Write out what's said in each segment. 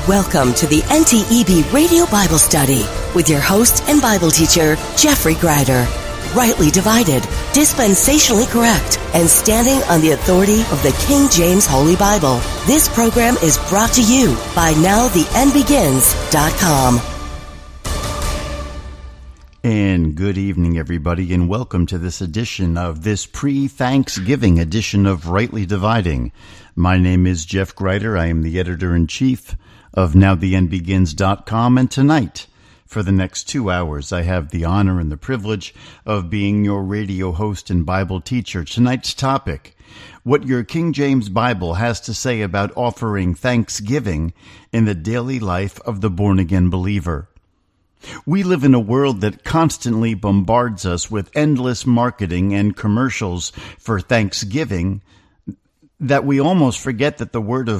Welcome to the NTEB Radio Bible Study with your host and Bible teacher, Jeffrey Greider. Rightly divided, dispensationally correct, and standing on the authority of the King James Holy Bible. This program is brought to you by NowTheEndBegins.com. And good evening, everybody, and welcome to this edition of this pre-Thanksgiving edition of Rightly Dividing. My name is Jeff Greider. I am the editor-in-chief of NowTheEndBegins.com, and tonight, for the next 2 hours, I have the honor and the privilege of being your radio host and Bible teacher. Tonight's topic, what your King James Bible has to say about offering thanksgiving in the daily life of the born-again believer. We live in a world that constantly bombards us with endless marketing and commercials for Thanksgiving that we almost forget that the word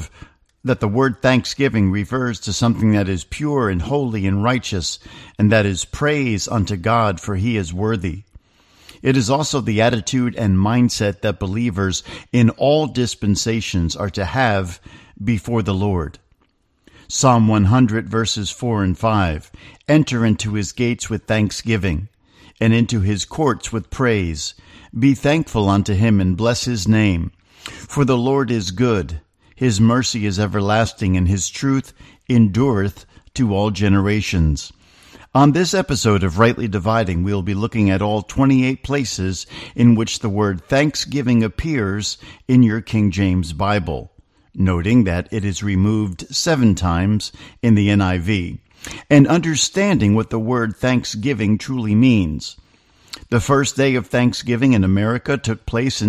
thanksgiving refers to something that is pure and holy and righteous, and that is praise unto God, for he is worthy. It is also the attitude and mindset that believers in all dispensations are to have before the Lord. Psalm 100 verses 4 and 5, enter into his gates with thanksgiving, and into his courts with praise. Be thankful unto him, and bless his name. For the Lord is good, his mercy is everlasting, and his truth endureth to all generations. On this episode of Rightly Dividing, we'll be looking at all 28 places in which the word thanksgiving appears in your King James Bible, noting that it is removed 7 times in the NIV, and understanding what the word thanksgiving truly means. The first day of Thanksgiving in America took place in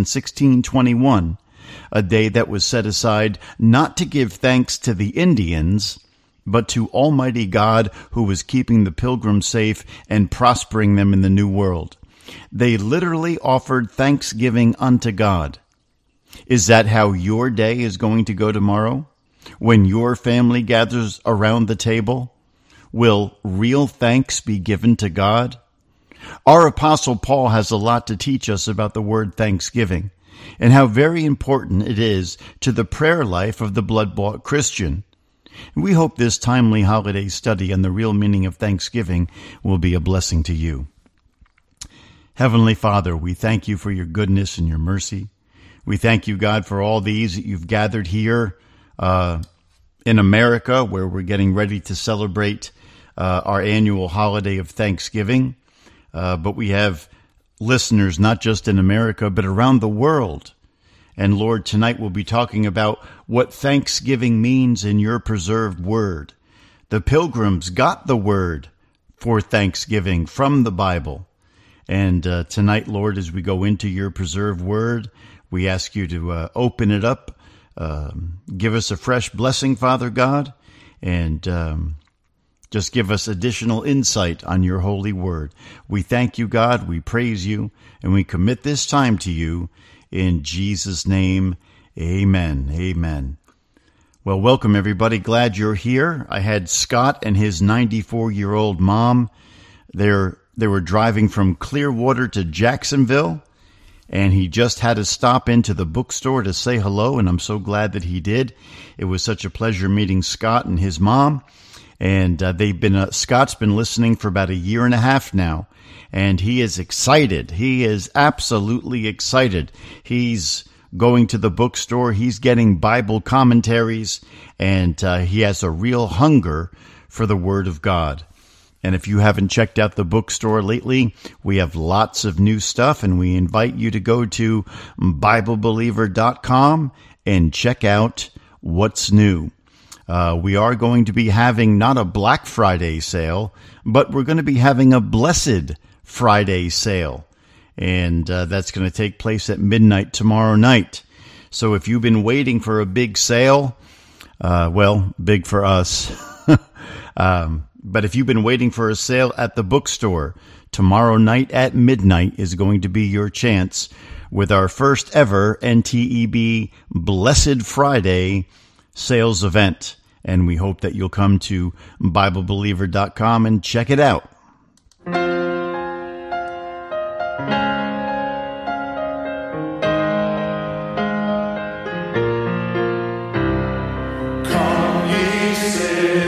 1621, a day that was set aside not to give thanks to the Indians, but to Almighty God, who was keeping the pilgrims safe and prospering them in the New World. They literally offered thanksgiving unto God. Is that how your day is going to go tomorrow? When your family gathers around the table, will real thanks be given to God? Our Apostle Paul has a lot to teach us about the word thanksgiving and how very important it is to the prayer life of the blood-bought Christian. We hope this timely holiday study on the real meaning of thanksgiving will be a blessing to you. Heavenly Father, we thank you for your goodness and your mercy. We thank you, God, for all these that you've gathered here in America, where we're getting ready to celebrate our annual holiday of Thanksgiving. But we have listeners not just in America, but around the world. And Lord, tonight we'll be talking about what Thanksgiving means in your preserved word. The pilgrims got the word for Thanksgiving from the Bible. And tonight, Lord, as we go into your preserved word, we ask you to open it up, give us a fresh blessing, Father God, and just give us additional insight on your holy word. We thank you, God, we praise you, and we commit this time to you. In Jesus' name, amen. Amen. Well, welcome, everybody. Glad you're here. I had Scott and his 94-year-old mom. They were driving from Clearwater to Jacksonville, and he just had to stop into the bookstore to say hello, and I'm so glad that he did. It was such a pleasure meeting Scott and his mom, and Scott's been listening for about 1.5 years now, and he is excited. He is absolutely excited. He's going to the bookstore, he's getting Bible commentaries, and he has a real hunger for the Word of God. And if you haven't checked out the bookstore lately, we have lots of new stuff, and we invite you to go to BibleBeliever.com and check out what's new. We are going to be having not a Black Friday sale, but we're going to be having a Blessed Friday sale. And that's going to take place at midnight tomorrow night. So if you've been waiting for a big sale, big for us, but if you've been waiting for a sale at the bookstore, tomorrow night at midnight is going to be your chance with our first ever NTEB Blessed Friday sales event. And we hope that you'll come to BibleBeliever.com and check it out. Come ye, say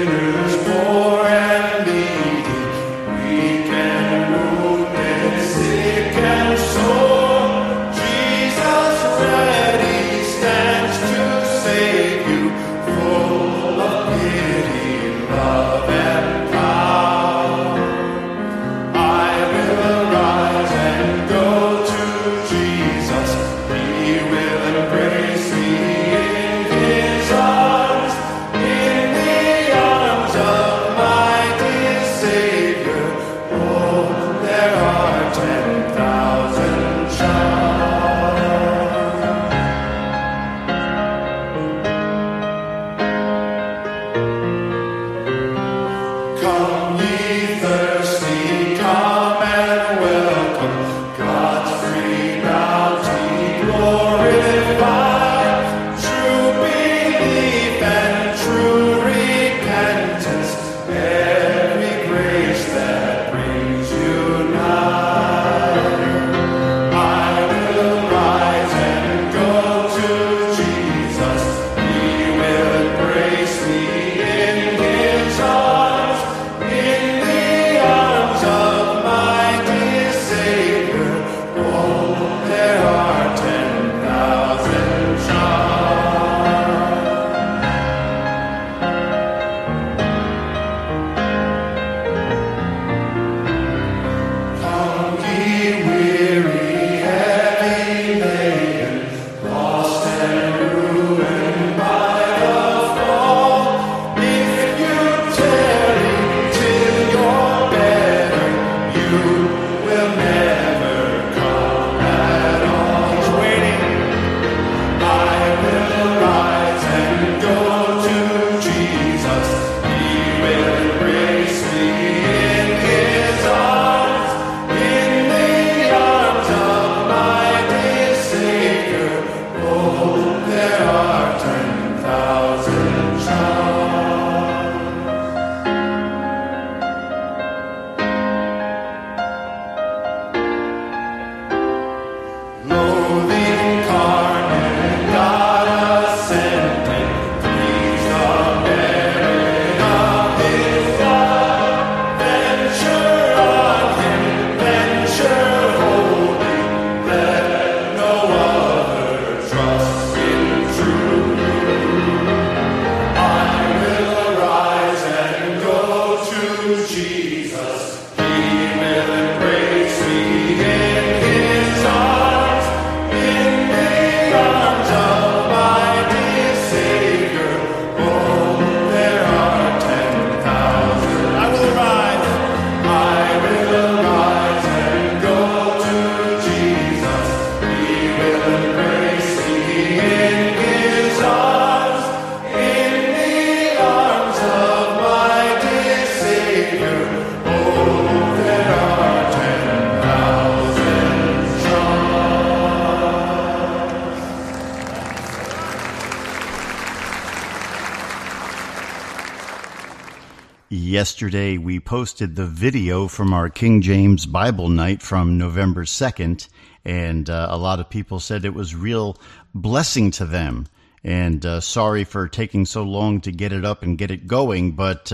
Yesterday, we posted the video from our King James Bible night from November 2nd, and a lot of people said it was real blessing to them. And sorry for taking so long to get it up and get it going, but,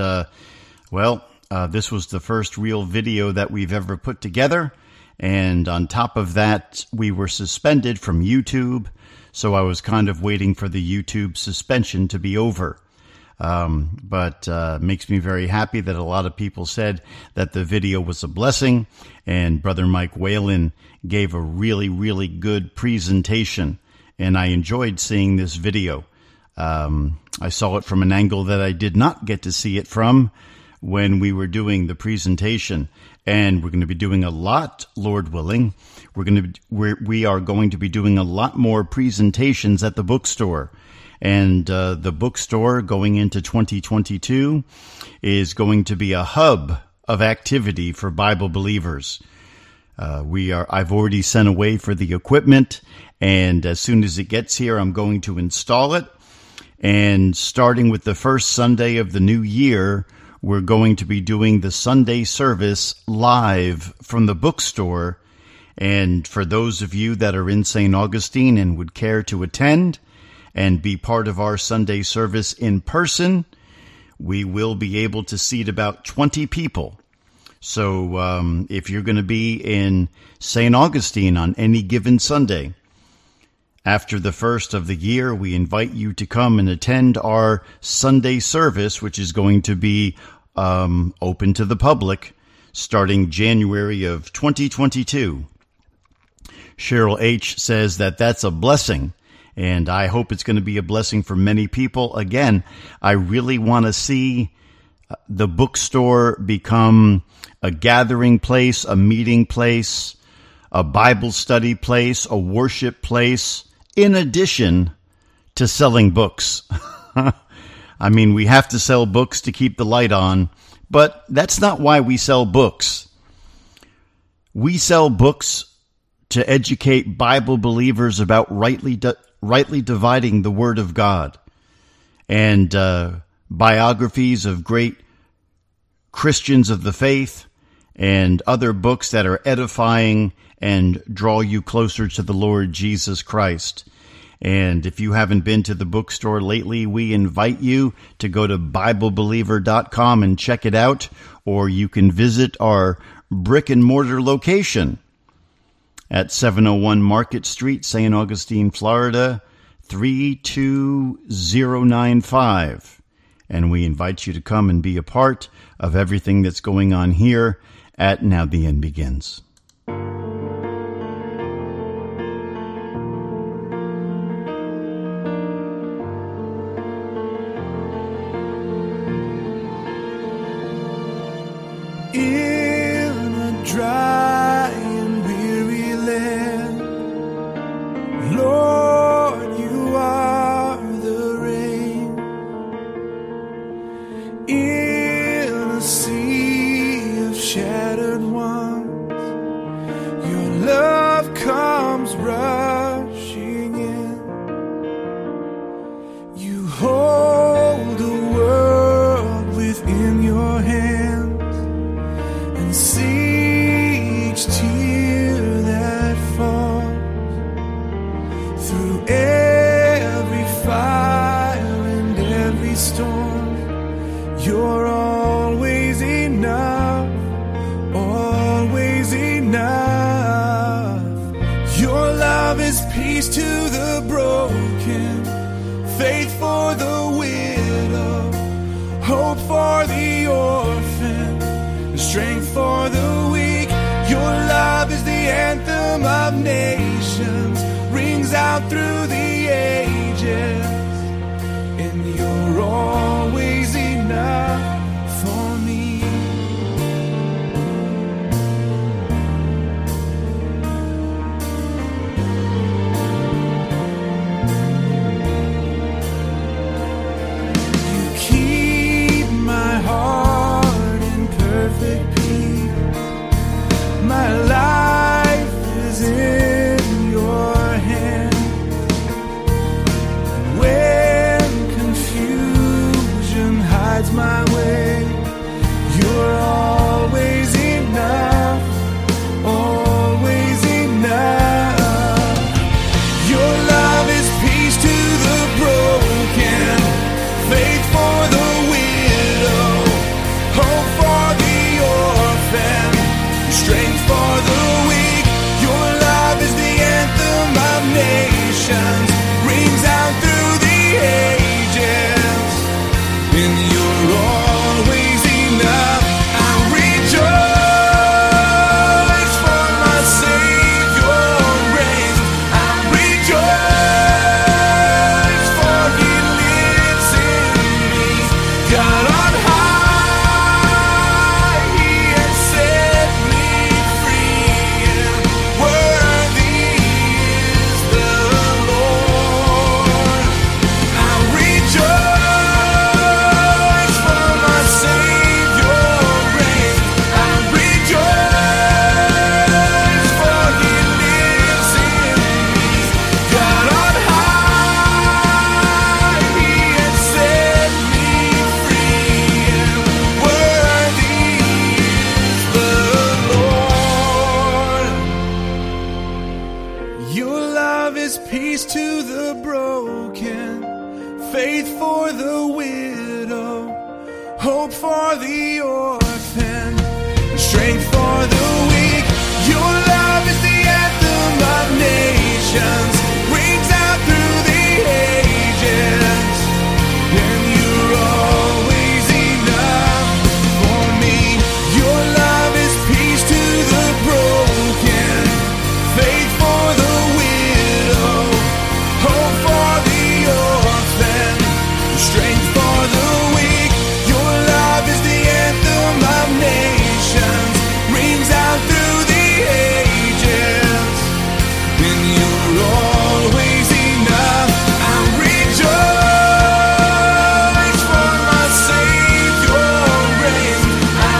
this was the first real video that we've ever put together. And on top of that, we were suspended from YouTube, so I was kind of waiting for the YouTube suspension to be over. But makes me very happy that a lot of people said that the video was a blessing, and Brother Mike Whalen gave a really, really good presentation, and I enjoyed seeing this video. I saw it from an angle that I did not get to see it from when we were doing the presentation, and we're going to be doing a lot, Lord willing. We are going to be doing a lot more presentations at the bookstore. And the bookstore going into 2022 is going to be a hub of activity for Bible believers. I've already sent away for the equipment, and as soon as it gets here, I'm going to install it. And starting with the first Sunday of the new year, we're going to be doing the Sunday service live from the bookstore. And for those of you that are in St. Augustine and would care to attend and be part of our Sunday service in person, we will be able to seat about 20 people. So if you're going to be in St. Augustine on any given Sunday, after the first of the year, we invite you to come and attend our Sunday service, which is going to be open to the public starting January of 2022. Cheryl H. says that that's a blessing, and I hope it's going to be a blessing for many people. Again, I really want to see the bookstore become a gathering place, a meeting place, a Bible study place, a worship place, in addition to selling books. I mean, we have to sell books to keep the light on, but that's not why we sell books. We sell books to educate Bible believers about rightly dividing the Word of God, and biographies of great Christians of the faith, and other books that are edifying and draw you closer to the Lord Jesus Christ. And if you haven't been to the bookstore lately, we invite you to go to BibleBeliever.com and check it out, or you can visit our brick and mortar location at 701 Market Street, St. Augustine, Florida, 32095. And we invite you to come and be a part of everything that's going on here at Now the End Begins. In a dry and weary land, Lord, you are the rain. In a sea of shattered ones, your love comes rushing in. You hold the world within your hands, see each tear that falls through every fire and every storm. You're always enough, always enough. Your love is peace to the broken, faith for the widow, hope for the orphan, strength for the weak. Your love is the anthem of nations, rings out through the ages, and you're always enough for me. You keep my heart in perfect peace. My life is in your hands. When confusion hides my way, hope for the orphan, strength for the weak. Your love is the anthem of nations, rings out through the ages, and you're always enough for me. Your love is peace to the broken, faith for the widow, hope for the orphan, strength for the weak. Your love is the anthem of nations, rings out through the ages, and you're always enough. I rejoice for my Savior reigns. I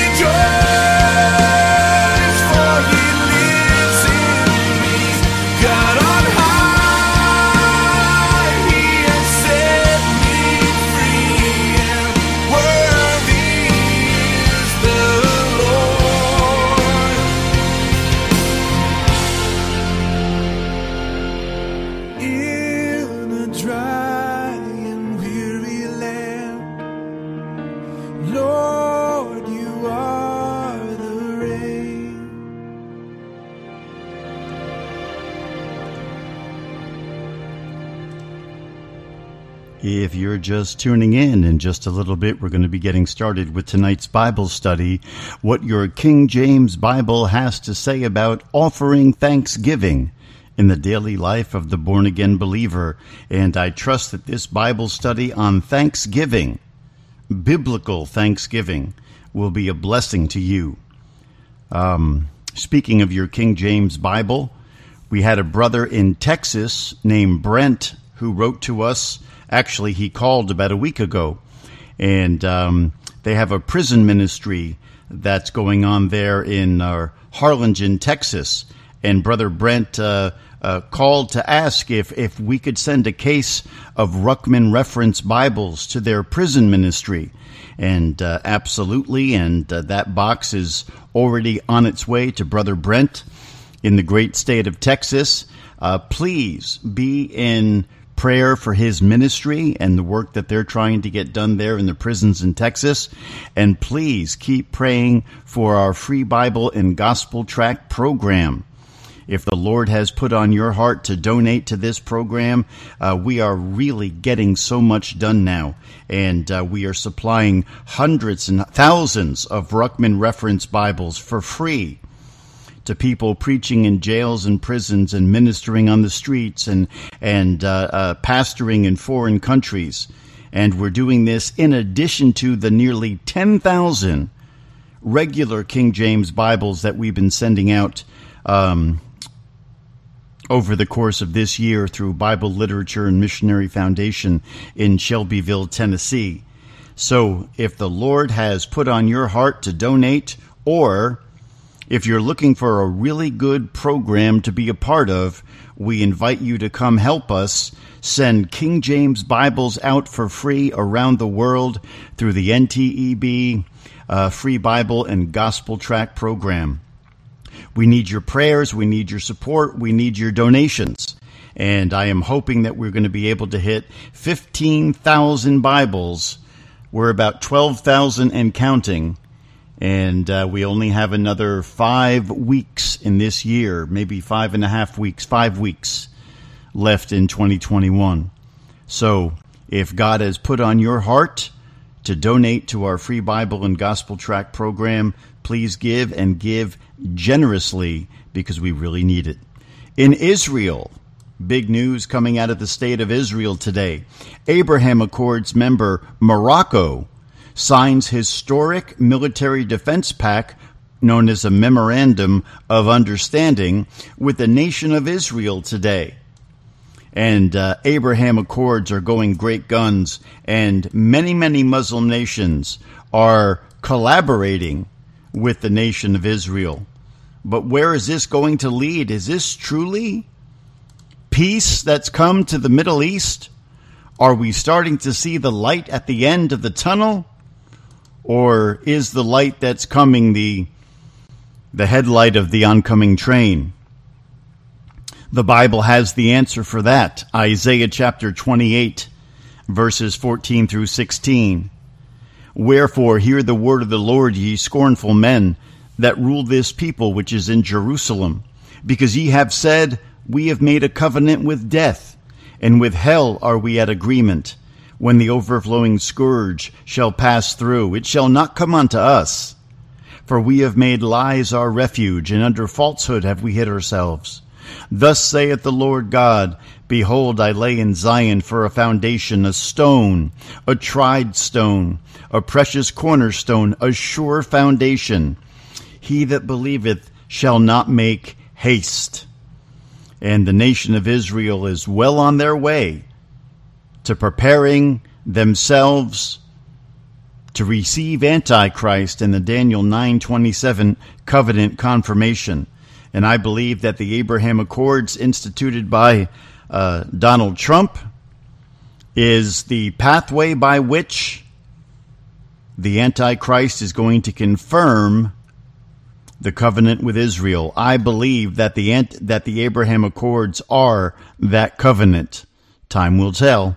rejoice for He lives in me. God on high, He has set me free, and worthy is the Lord. In a dry and weary land, Lord, you are the rain. If you're just tuning in just a little bit, we're going to be getting started with tonight's Bible study, what your King James Bible has to say about offering thanksgiving in the daily life of the born-again believer. And I trust that this Bible study on Thanksgiving, biblical Thanksgiving, will be a blessing to you. Speaking of your King James Bible, we had a brother in Texas named Brent who wrote to us. Actually, he called about a week ago, and they have a prison ministry that's going on there in Harlingen, Texas. And Brother Brent called to ask if we could send a case of Ruckman Reference Bibles to their prison ministry. And absolutely, and that box is already on its way to Brother Brent in the great state of Texas. Please be in prayer for his ministry and the work that they're trying to get done there in the prisons in Texas. And please keep praying for our free Bible and gospel tract program. If the Lord has put on your heart to donate to this program, we are really getting so much done now. And we are supplying hundreds and thousands of Ruckman Reference Bibles for free to people preaching in jails and prisons and ministering on the streets and pastoring in foreign countries. And we're doing this in addition to the nearly 10,000 regular King James Bibles that we've been sending out over the course of this year through Bible Literature and Missionary Foundation in Shelbyville, Tennessee. So if the Lord has put on your heart to donate, or if you're looking for a really good program to be a part of, we invite you to come help us send King James Bibles out for free around the world through the NTEB Free Bible and Gospel Tract program. We need your prayers, we need your support, we need your donations. And I am hoping that we're going to be able to hit 15,000 Bibles. We're about 12,000 and counting. And we only have another 5 weeks in this year, maybe 5.5 weeks, 5 weeks left in 2021. So if God has put on your heart to donate to our free Bible and Gospel Tract program, please give, and give generously, because we really need it. In Israel, big news coming out of the state of Israel today. Abraham Accords member Morocco signs historic military defense pact known as a Memorandum of Understanding with the nation of Israel today. And Abraham Accords are going great guns, and many, many Muslim nations are collaborating with the nation of Israel. But where is this going to lead? Is this truly peace that's come to the Middle East? Are we starting to see the light at the end of the tunnel? Or is the light that's coming the headlight of the oncoming train? The Bible has the answer for that. Isaiah chapter 28, verses 14 through 16. Wherefore hear the word of the Lord, ye scornful men, that rule this people which is in Jerusalem. Because ye have said, we have made a covenant with death, and with hell are we at agreement. When the overflowing scourge shall pass through, it shall not come unto us. For we have made lies our refuge, and under falsehood have we hid ourselves. Thus saith the Lord God, behold, I lay in Zion for a foundation, a stone, a tried stone, a precious cornerstone, a sure foundation. He that believeth shall not make haste. And the nation of Israel is well on their way to preparing themselves to receive Antichrist in the Daniel 9:27 covenant confirmation. And I believe that the Abraham Accords instituted by Donald Trump is the pathway by which the Antichrist is going to confirm the covenant with Israel. I believe that the Abraham Accords are that covenant. Time will tell.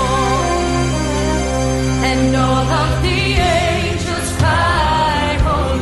And all of the angels cry, holy.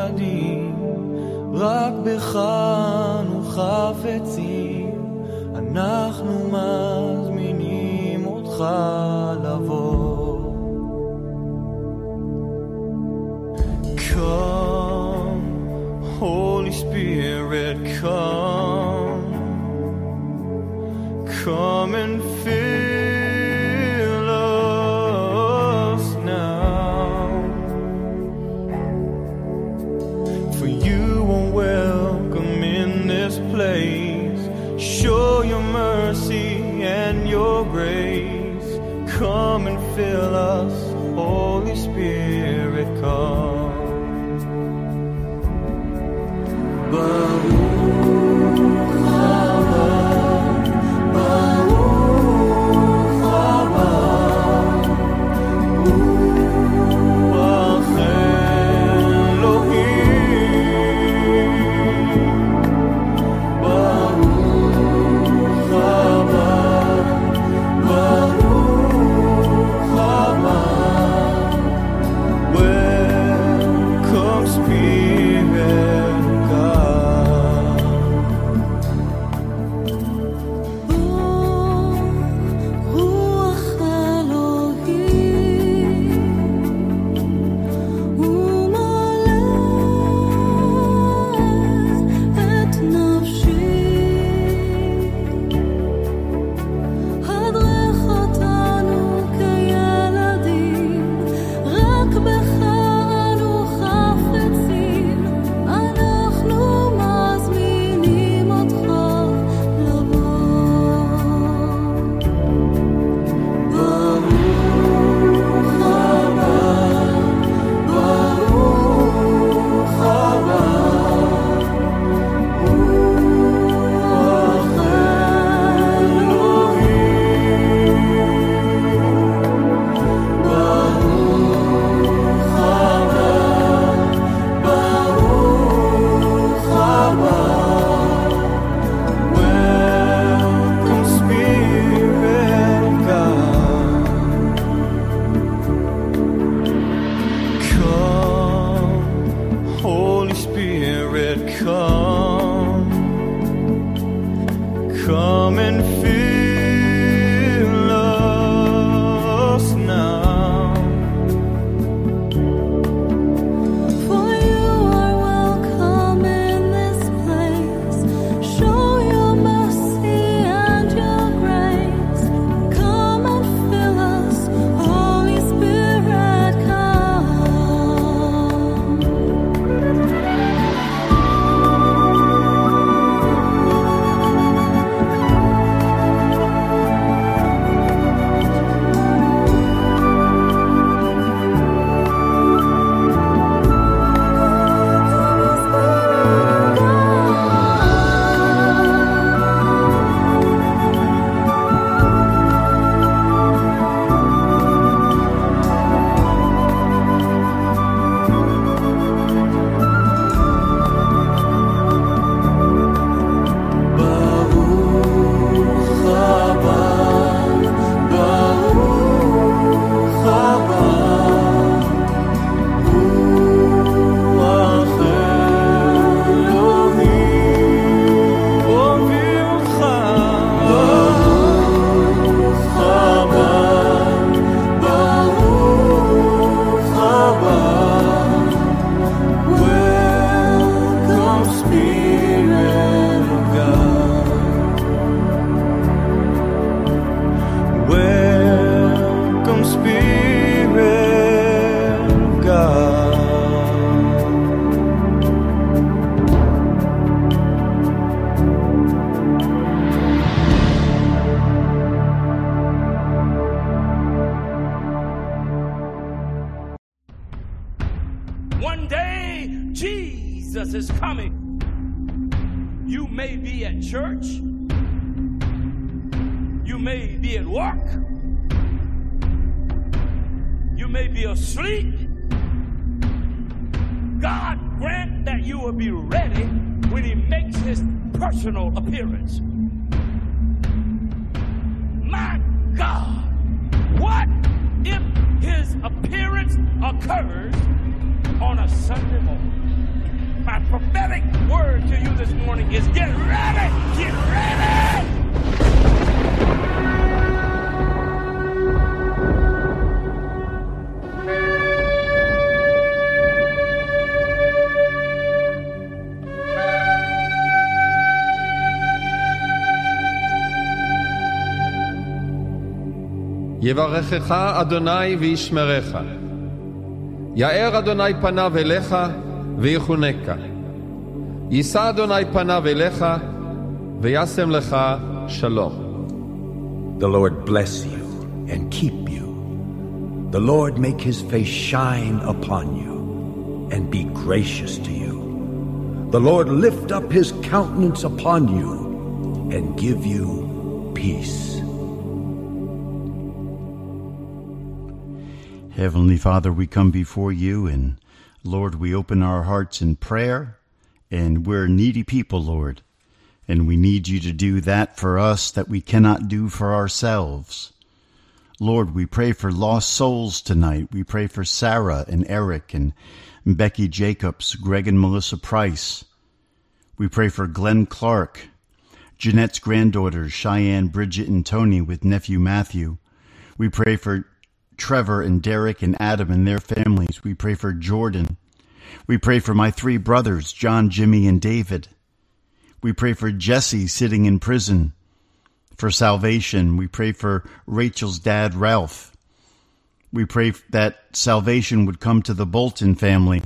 ילדים, רק בך אנו חפצים, אנחנו מזמינים אותך לבוא. Come, Holy Spirit, come and fill us now. For you are welcome in this place. Show your mercy and your grace. Come and fill us, Holy Spirit, come. Jesus is coming. You may be at church. You may be at work. You may be asleep. God grant that you will be ready when he makes his personal appearance. My God, what if his appearance occurs on a Sunday morning? word to you this morning is get ready! Get ready! יברכך אדוני וישמרך. יאר אדוני פניו אליך ויחונקה. יישא אדוני פניו אליך וישם לך שלום. The Lord bless you and keep you. The Lord make his face shine upon you and be gracious to you. The Lord lift up his countenance upon you and give you peace. Heavenly Father, we come before you, and Lord, we open our hearts in prayer, and we're needy people, Lord, and we need you to do that for us that we cannot do for ourselves. Lord, we pray for lost souls tonight. We pray for Sarah and Eric and Becky Jacobs, Greg and Melissa Price. We pray for Glenn Clark, Jeanette's granddaughters, Cheyenne, Bridget, and Tony with nephew Matthew. We pray for Trevor and Derek and Adam and their families. We pray for Jordan. We pray for my three brothers, John, Jimmy, and David. We pray for Jesse sitting in prison for salvation. We pray for Rachel's dad, Ralph. We pray that salvation would come to the Bolton family.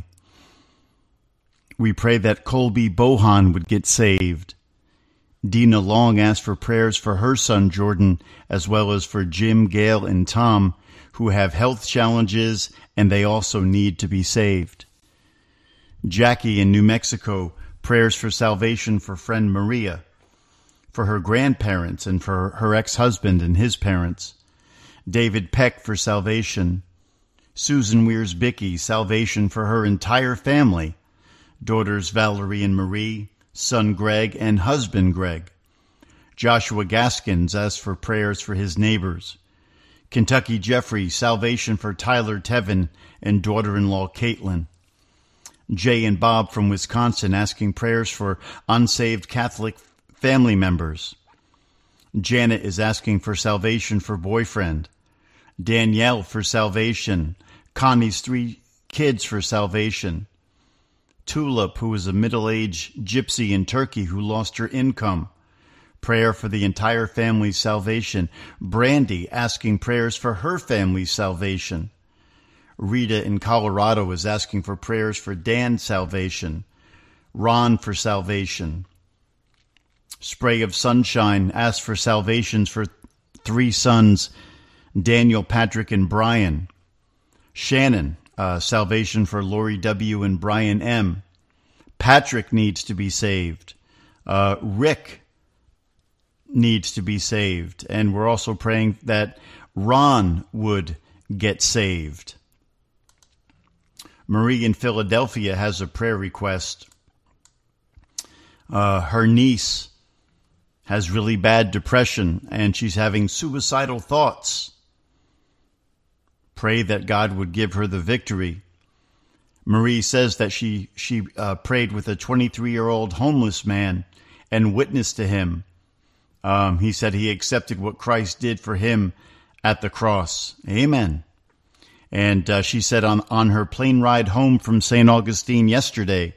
We pray that Colby Bohan would get saved. Dina Long asked for prayers for her son, Jordan, as well as for Jim, Gail, and Tom, who have health challenges, and they also need to be saved. Jackie in New Mexico, prayers for salvation for friend Maria, for her grandparents and for her ex-husband and his parents. David Peck for salvation. Susan Weirs-Bickey, salvation for her entire family. Daughters Valerie and Marie, son Greg, and husband Greg. Joshua Gaskins asked for prayers for his neighbors. Kentucky Jeffrey, salvation for Tyler Tevin and daughter-in-law Caitlin. Jay and Bob from Wisconsin asking prayers for unsaved Catholic family members. Janet is asking for salvation for boyfriend. Danielle for salvation. Connie's 3 kids for salvation. Tulip, who is a middle-aged gypsy in Turkey who lost her income. Prayer for the entire family's salvation. Brandy asking prayers for her family's salvation. Rita in Colorado is asking for prayers for Dan's salvation. Ron for salvation. Spray of Sunshine asks for salvations for 3 sons, Daniel, Patrick, and Brian. Shannon, salvation for Lori W. and Brian M. Patrick needs to be saved. Rick needs to be saved. And we're also praying that Ron would get saved. Marie in Philadelphia has a prayer request. Her niece has really bad depression and she's having suicidal thoughts. Pray that God would give her the victory. Marie says that she prayed with a 23-year-old homeless man and witnessed to him. He said he accepted what Christ did for him at the cross. Amen. And she said on her plane ride home from St. Augustine yesterday,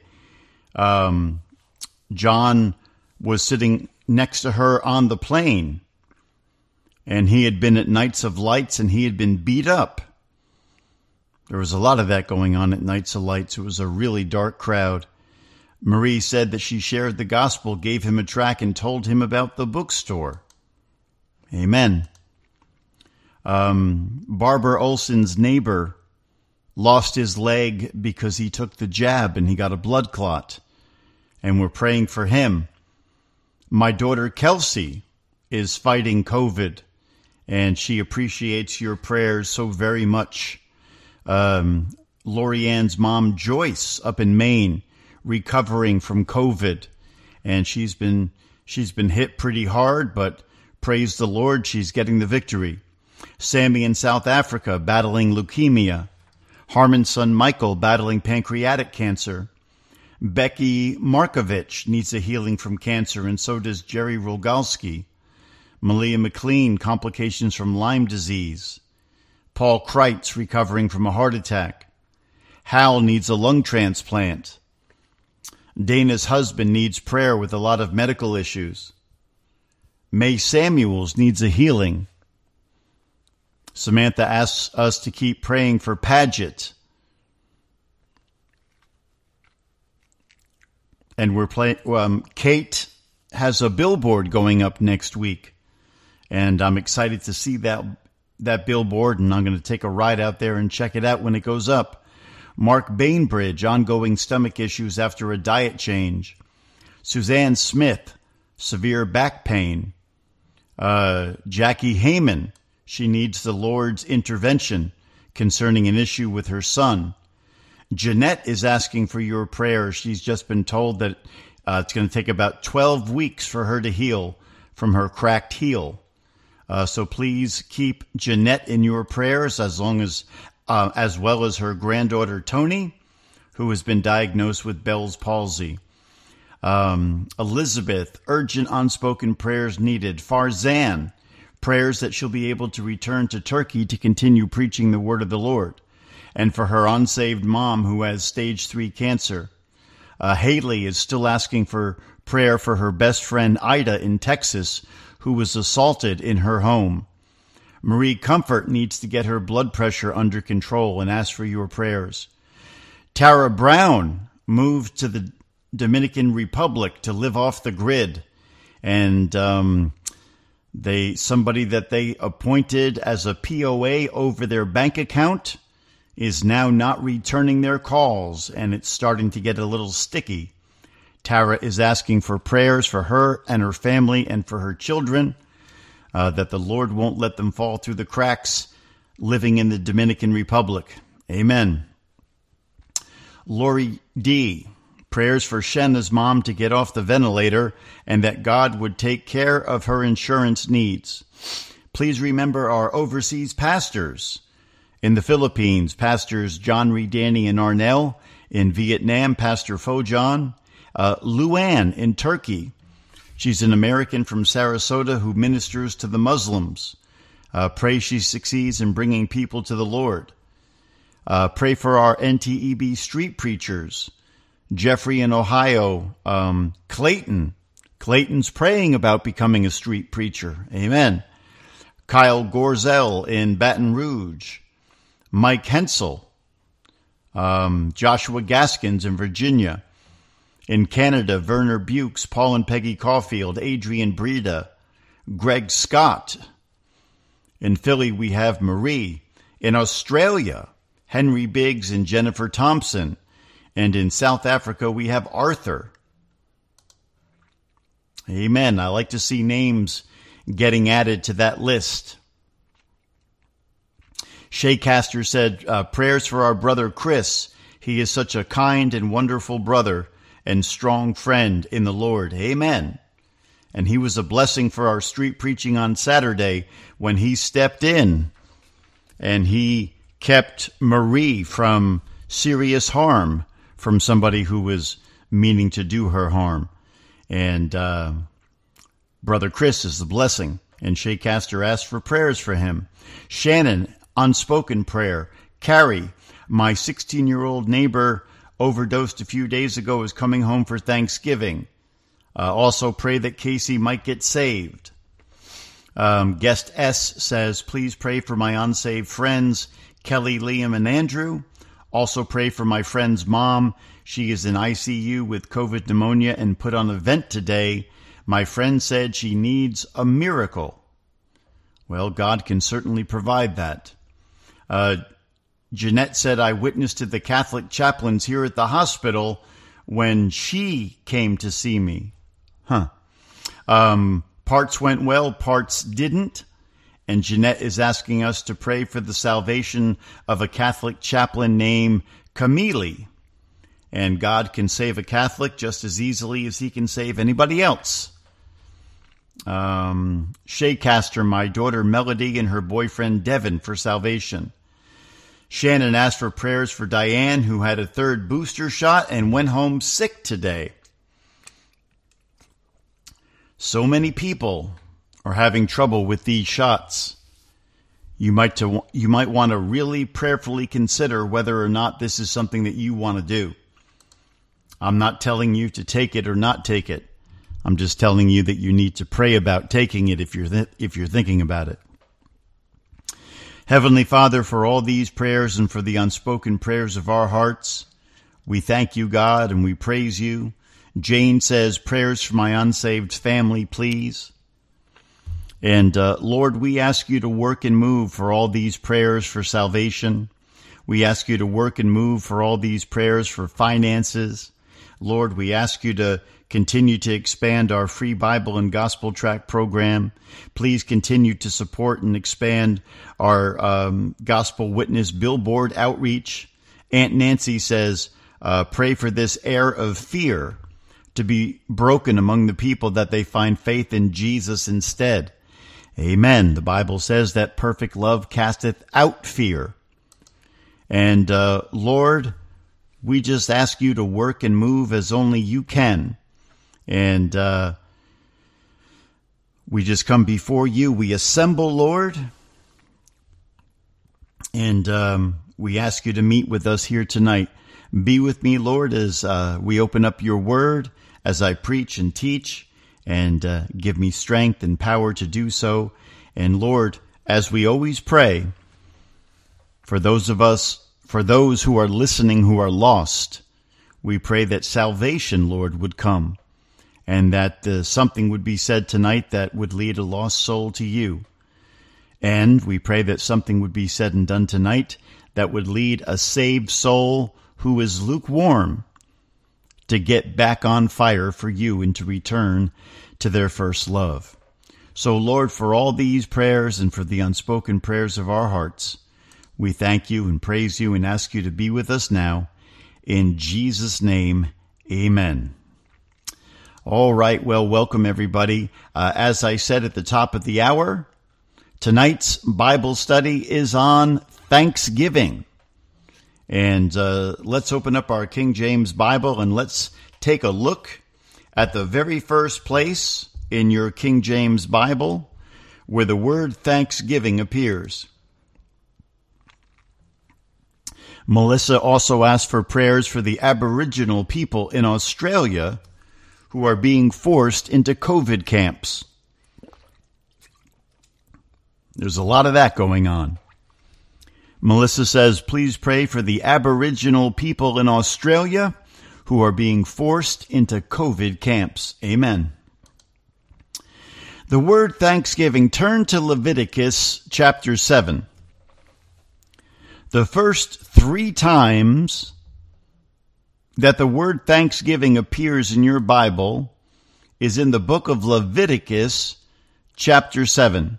John was sitting next to her on the plane, and he had been at Nights of Lights, and he had been beat up. There was a lot of that going on at Nights of Lights. It was a really dark crowd. Marie said that she shared the gospel, gave him a tract, and told him about the bookstore. Amen. Barbara Olson's neighbor lost his leg because he took the jab and he got a blood clot. And we're praying for him. My daughter Kelsey is fighting COVID, and she appreciates your prayers so very much. Lori Ann's mom, Joyce, up in Maine, recovering from COVID, and she's been hit pretty hard, but praise the Lord, she's getting the victory. Sammy in South Africa, battling leukemia. Harmon's son Michael, battling pancreatic cancer. Becky Markovich needs a healing from cancer, and so does Jerry Rogalski. Malia McLean, complications from Lyme disease. Paul Kreitz, recovering from a heart attack. Hal needs a lung transplant. Dana's husband needs prayer with a lot of medical issues. May Samuels needs a healing. Samantha asks us to keep praying for Paget. And Kate has a billboard going up next week. And I'm excited to see that billboard, and I'm going to take a ride out there and check it out when it goes up. Mark Bainbridge, ongoing stomach issues after a diet change. Suzanne Smith, severe back pain. Jackie Heyman, she needs the Lord's intervention concerning an issue with her son. Jeanette is asking for your prayer. She's just been told that it's going to take about 12 weeks for her to heal from her cracked heel. So please keep Jeanette in your prayers, as well as her granddaughter Tony, who has been diagnosed with Bell's palsy. Elizabeth, urgent unspoken prayers needed. Farzan, prayers that she'll be able to return to Turkey to continue preaching the word of the Lord. And for her unsaved mom who has stage 3 cancer. Haley is still asking for prayer for her best friend Ida in Texas, who was assaulted in her home. Marie Comfort needs to get her blood pressure under control and ask for your prayers. Tara Brown moved to the Dominican Republic to live off the grid. And somebody that they appointed as a POA over their bank account is now not returning their calls, and it's starting to get a little sticky. Tara is asking for prayers for her and her family and for her children, that the Lord won't let them fall through the cracks living in the Dominican Republic. Amen. Lori D., prayers for Shenna's mom to get off the ventilator and that God would take care of her insurance needs. Please remember our overseas pastors. In the Philippines, Pastors John Redani and Arnell. In Vietnam, Pastor Fojan. Luann in Turkey. She's an American from Sarasota who ministers to the Muslims. Pray she succeeds in bringing people to the Lord. Pray for our NTEB street preachers. Jeffrey in Ohio. Clayton. Clayton's praying about becoming a street preacher. Amen. Kyle Gorzel in Baton Rouge. Mike Hensel. Joshua Gaskins in Virginia. In Canada, Werner Bukes, Paul and Peggy Caulfield, Adrian Breda, Greg Scott. In Philly, we have Marie. In Australia, Henry Biggs and Jennifer Thompson. And in South Africa, we have Arthur. Amen. I like to see names getting added to that list. Shay Caster said, prayers for our brother Chris. He is such a kind and wonderful brother and strong friend in the Lord. Amen. And he was a blessing for our street preaching on Saturday when he stepped in and he kept Marie from serious harm from somebody who was meaning to do her harm. And Brother Chris is the blessing. And Shay Caster asked for prayers for him. Shannon, unspoken prayer. Carrie, my 16-year-old neighbor overdosed a few days ago, is coming home for Thanksgiving. Also pray that Casey might get saved. Guest S says, please pray for my unsaved friends, Kelly, Liam, and Andrew. Also pray for my friend's mom. She is in ICU with COVID pneumonia and put on a vent today. My friend said she needs a miracle. Well, God can certainly provide that. Jeanette said, I witnessed to the Catholic chaplains here at the hospital when she came to see me. Parts went well, parts didn't. And Jeanette is asking us to pray for the salvation of a Catholic chaplain named Camille. And God can save a Catholic just as easily as he can save anybody else. Shay Caster, my daughter Melody and her boyfriend Devin for salvation. Shannon asked for prayers for Diane, who had a third booster shot and went home sick today. So many people are having trouble with these shots. You might want to really prayerfully consider whether or not this is something that you want to do. I'm not telling you to take it or not take it. I'm just telling you that you need to pray about taking it if you're thinking about it. Heavenly Father, for all these prayers and for the unspoken prayers of our hearts, we thank you, God, and we praise you. Jane says, prayers for my unsaved family, please. And Lord, we ask you to work and move for all these prayers for salvation. We ask you to work and move for all these prayers for finances. Lord, we ask you to continue to expand our free Bible and gospel tract program. Please continue to support and expand our gospel witness billboard outreach. Aunt Nancy says, pray for this air of fear to be broken among the people, that they find faith in Jesus instead. Amen. The Bible says that perfect love casteth out fear. And Lord, we just ask you to work and move as only you can. And we just come before you. We assemble, Lord. And we ask you to meet with us here tonight. Be with me, Lord, as we open up your word, as I preach and teach, and give me strength and power to do so. And Lord, as we always pray, for those who are listening who are lost, we pray that salvation, Lord, would come, and that something would be said tonight that would lead a lost soul to you. And we pray that something would be said and done tonight that would lead a saved soul who is lukewarm to get back on fire for you and to return to their first love. So, Lord, for all these prayers and for the unspoken prayers of our hearts, we thank you and praise you and ask you to be with us now. In Jesus' name, amen. All right, well, welcome everybody. As I said at the top of the hour, tonight's Bible study is on Thanksgiving. And let's open up our King James Bible and let's take a look at the very first place in your King James Bible where the word Thanksgiving appears. Melissa also asked for prayers for the Aboriginal people in Australia who are being forced into COVID camps. There's a lot of that going on. Melissa says, please pray for the Aboriginal people in Australia who are being forced into COVID camps. Amen. The word Thanksgiving, turn to Leviticus chapter 7. The first 3 times that the word Thanksgiving appears in your Bible is in the book of Leviticus chapter 7.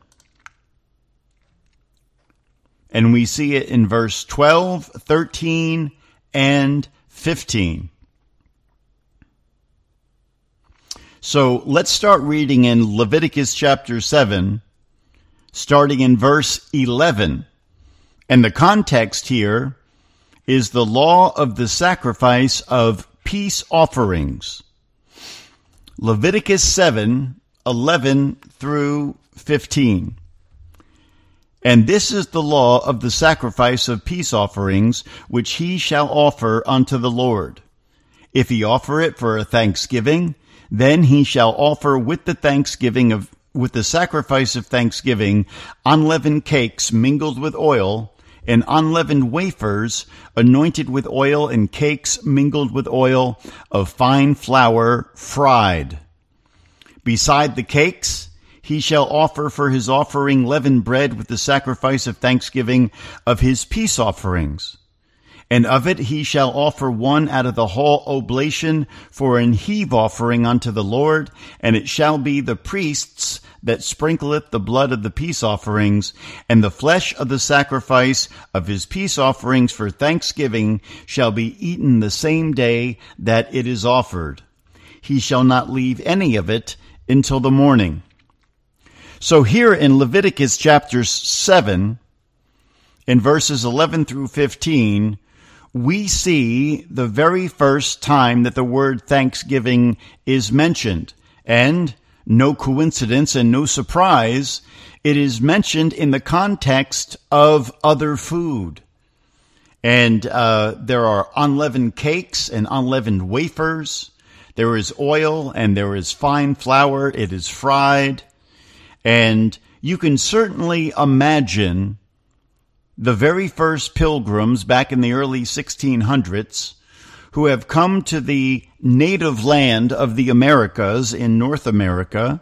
And we see it in verse 12, 13, and 15. So let's start reading in Leviticus chapter 7, starting in verse 11. And the context here is the law of the sacrifice of peace offerings. Leviticus 7, 11 through 15. And this is the law of the sacrifice of peace offerings, which he shall offer unto the Lord. If he offer it for a thanksgiving, then he shall offer with the sacrifice of thanksgiving unleavened cakes mingled with oil, and unleavened wafers anointed with oil, and cakes mingled with oil of fine flour fried. Beside the cakes, he shall offer for his offering leavened bread with the sacrifice of thanksgiving of his peace offerings. And of it he shall offer one out of the whole oblation for an heave offering unto the Lord, and it shall be the priest's that sprinkleth the blood of the peace offerings, and the flesh of the sacrifice of his peace offerings for thanksgiving shall be eaten the same day that it is offered. He shall not leave any of it until the morning. So here in Leviticus chapter 7, in verses 11 through 15, we see the very first time that the word thanksgiving is mentioned. And no coincidence and no surprise, it is mentioned in the context of other food. And there are unleavened cakes and unleavened wafers. There is oil and there is fine flour. It is fried. And you can certainly imagine the very first pilgrims back in the early 1600s who have come to the native land of the Americas in North America.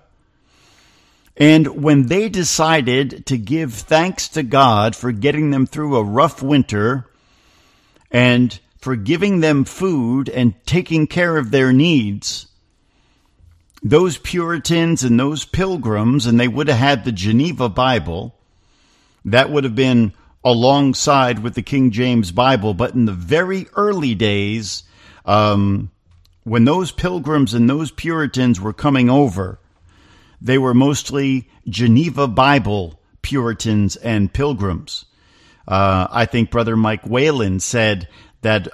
And when they decided to give thanks to God for getting them through a rough winter and for giving them food and taking care of their needs, those Puritans and those pilgrims, and they would have had the Geneva Bible, that would have been alongside with the King James Bible. But in the very early days, when those pilgrims and those Puritans were coming over, they were mostly Geneva Bible Puritans and pilgrims. I think Brother Mike Whalen said that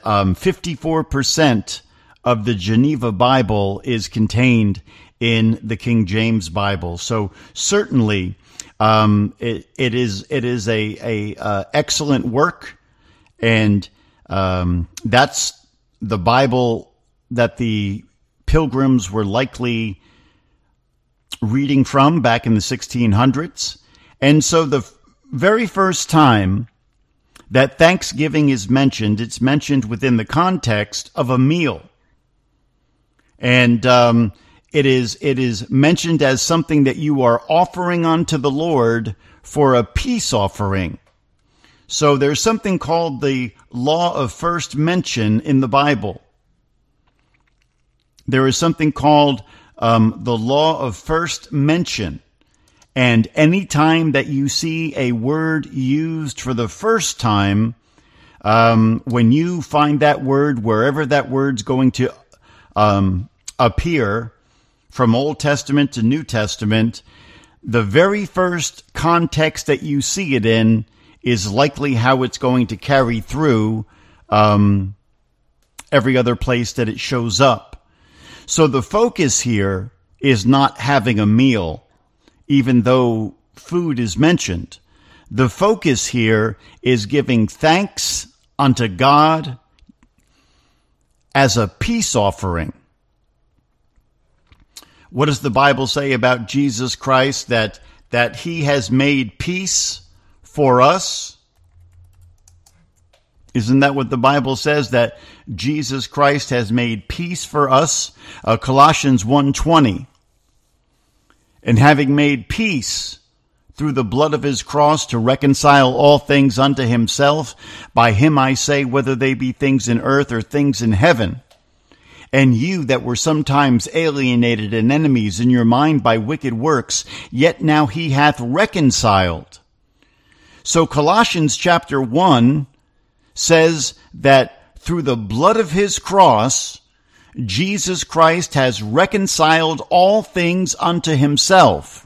54% of the Geneva Bible is contained in the King James Bible. So certainly, it is a excellent work, and that's the Bible that the Pilgrims were likely reading from back in the 1600s. And so the very first time that Thanksgiving is mentioned, it's mentioned within the context of a meal. And it is mentioned as something that you are offering unto the Lord for a peace offering. So there's something called the law of first mention in the Bible. There is something called the law of first mention. And any time that you see a word used for the first time, when you find that word, wherever that word's going to appear, from Old Testament to New Testament, the very first context that you see it in is likely how it's going to carry through every other place that it shows up. So the focus here is not having a meal, even though food is mentioned. The focus here is giving thanks unto God as a peace offering. What does the Bible say about Jesus Christ? That he has made peace for us? Isn't that what the Bible says? That Jesus Christ has made peace for us? Colossians 1:20. And having made peace through the blood of his cross to reconcile all things unto himself, by him I say, whether they be things in earth or things in heaven. And you that were sometimes alienated and enemies in your mind by wicked works, yet now he hath reconciled. So Colossians chapter 1 says that through the blood of his cross, Jesus Christ has reconciled all things unto himself.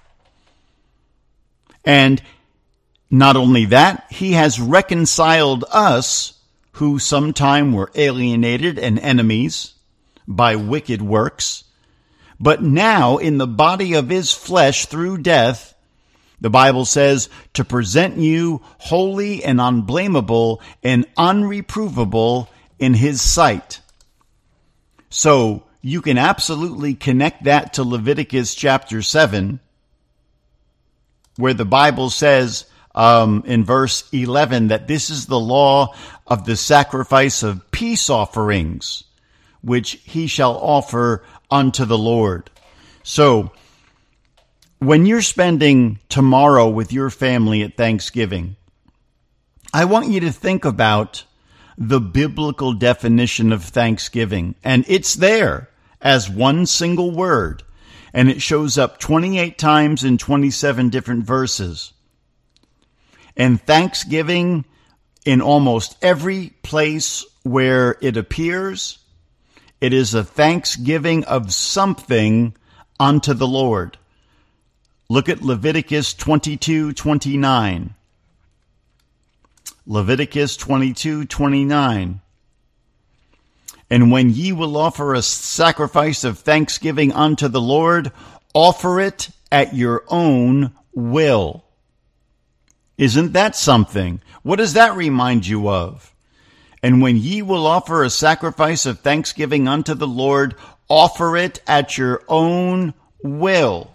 And not only that, he has reconciled us who sometime were alienated and enemies by wicked works, but now in the body of his flesh through death, the Bible says, to present you holy and unblameable and unreprovable in his sight. So you can absolutely connect that to Leviticus chapter 7, where the Bible says in verse 11 that this is the law of the sacrifice of peace offerings, which he shall offer unto the Lord. So when you're spending tomorrow with your family at Thanksgiving, I want you to think about the biblical definition of thanksgiving. And it's there as one single word. And it shows up 28 times in 27 different verses. And thanksgiving, in almost every place where it appears, it is a thanksgiving of something unto the Lord. Look at Leviticus 22:29. Leviticus 22:29. And when ye will offer a sacrifice of thanksgiving unto the Lord, offer it at your own will. Isn't that something? What does that remind you of? And when ye will offer a sacrifice of thanksgiving unto the Lord, offer it at your own will.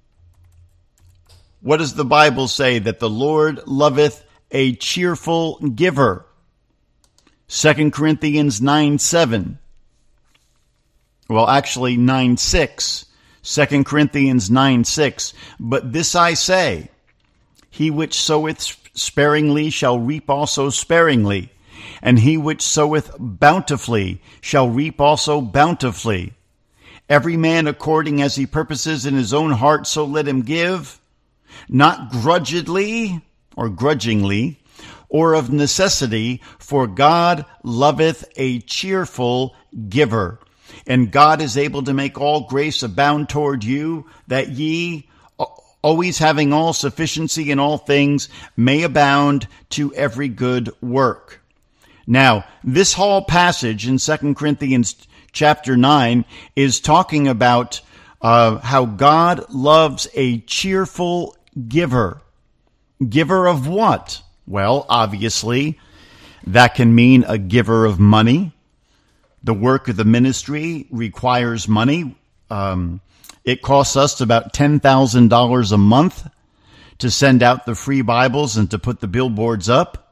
What does the Bible say? That the Lord loveth a cheerful giver. 2 Corinthians 9:7. Well, actually 9:6. 2 Corinthians 9:6. But this I say, he which soweth sparingly shall reap also sparingly, and he which soweth bountifully shall reap also bountifully. Every man according as he purposes in his own heart, so let him give, not grudgingly or grudgingly, or of necessity, for God loveth a cheerful giver. And God is able to make all grace abound toward you, that ye, always having all sufficiency in all things, may abound to every good work. Now, this whole passage in 2 Corinthians chapter 9 is talking about how God loves a cheerful giver. Giver of what? Well, obviously, that can mean a giver of money. The work of the ministry requires money. It costs us about $10,000 a month to send out the free Bibles and to put the billboards up.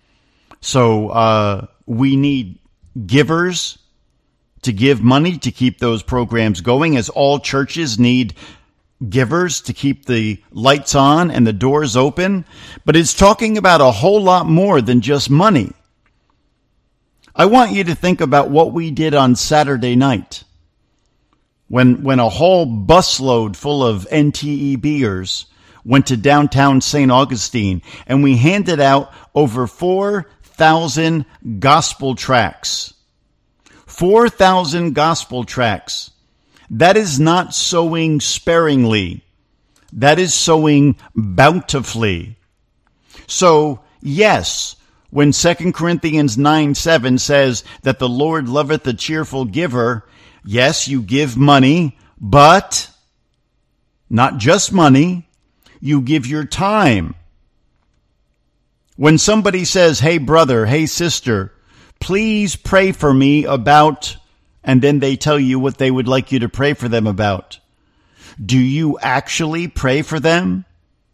So we need givers to give money to keep those programs going, as all churches need givers to keep the lights on and the doors open. But it's talking about a whole lot more than just money. I want you to think about what we did on Saturday night when a whole busload full of NTEBers went to downtown St. Augustine, and we handed out over 4,000 gospel tracts. 4,000 gospel tracts. That is not sowing sparingly. That is sowing bountifully. So, yes, when 2 Corinthians 9:7 says that the Lord loveth a cheerful giver, yes, you give money, but not just money, you give your time. When somebody says, hey brother, hey sister, please pray for me about, and then they tell you what they would like you to pray for them about, do you actually pray for them?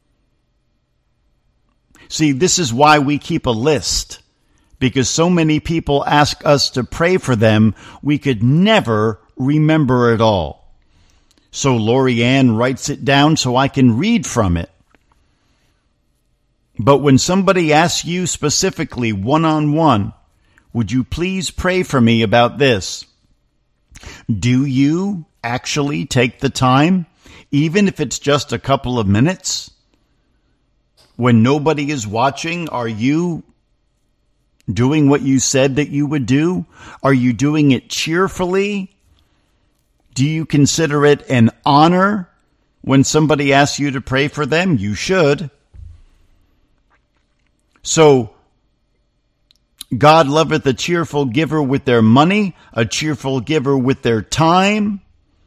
See, this is why we keep a list, because so many people ask us to pray for them, we could never remember it all. So Lori Ann writes it down so I can read from it. But when somebody asks you specifically, one-on-one, would you please pray for me about this? Do you actually take the time, even if it's just a couple of minutes? When nobody is watching, are you doing what you said that you would do? Are you doing it cheerfully? Do you consider it an honor when somebody asks you to pray for them? You should. So, God loveth a cheerful giver with their money, a cheerful giver with their time.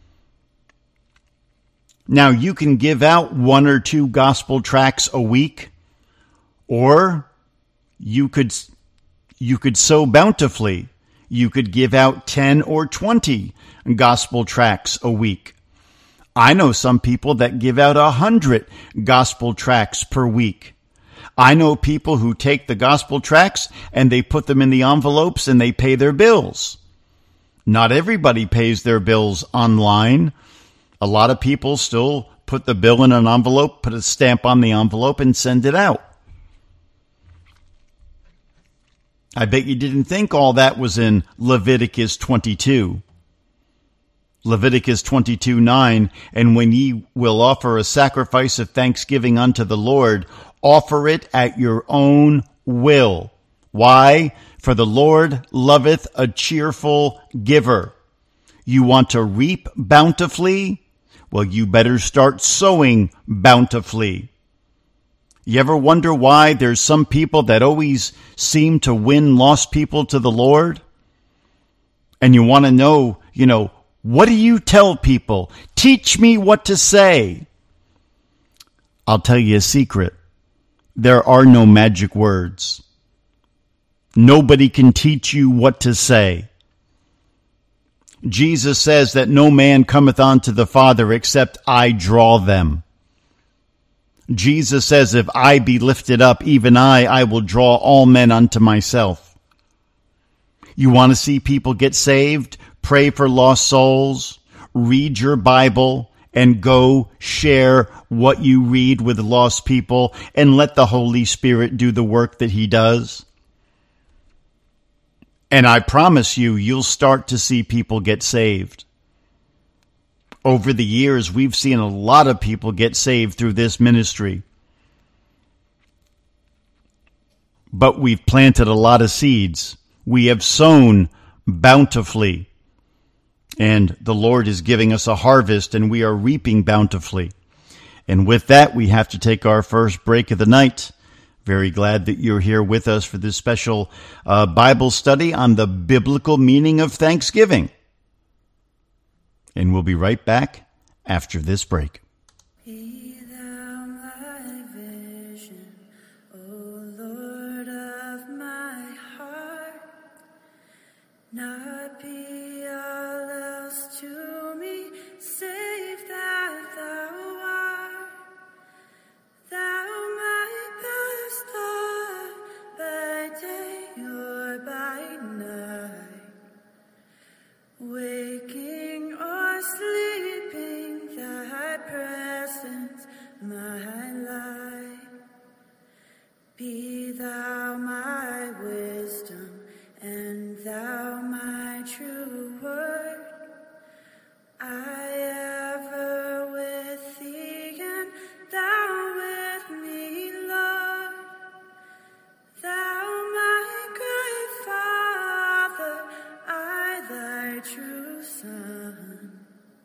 Now, you can give out 1 or 2 gospel tracts a week, or you could sow bountifully. You could give out 10 or 20 gospel tracts a week. I know some people that give out 100 gospel tracts per week. I know people who take the gospel tracts and they put them in the envelopes and they pay their bills. Not everybody pays their bills online. A lot of people still put the bill in an envelope, put a stamp on the envelope, and send it out. I bet you didn't think all that was in Leviticus 22. Leviticus 22:9, and when ye will offer a sacrifice of thanksgiving unto the Lord, offer it at your own will. Why? For the Lord loveth a cheerful giver. You want to reap bountifully? Well, you better start sowing bountifully. You ever wonder why there's some people that always seem to win lost people to the Lord? And you want to know, what do you tell people? Teach me what to say. I'll tell you a secret. There are no magic words. Nobody can teach you what to say. Jesus says that no man cometh unto the Father except I draw them. Jesus says, if I be lifted up, even I will draw all men unto myself. You want to see people get saved? Pray for lost souls. Read your Bible and go share what you read with lost people and let the Holy Spirit do the work that he does. And I promise you, you'll start to see people get saved. Over the years, we've seen a lot of people get saved through this ministry. But we've planted a lot of seeds. We have sown bountifully. And the Lord is giving us a harvest, and we are reaping bountifully. And with that, we have to take our first break of the night. Very glad that you're here with us for this special Bible study on the biblical meaning of Thanksgiving. And we'll be right back after this break. Be thou my vision, O Lord of my heart, not be all else to me, save that thou art. Thou my best love, by day or by night, waking or sleeping, thy presence my light. Be thou my wisdom, and thou my true word. I ever with thee, and thou with me, Lord. Thou my great Father, I thy true Son.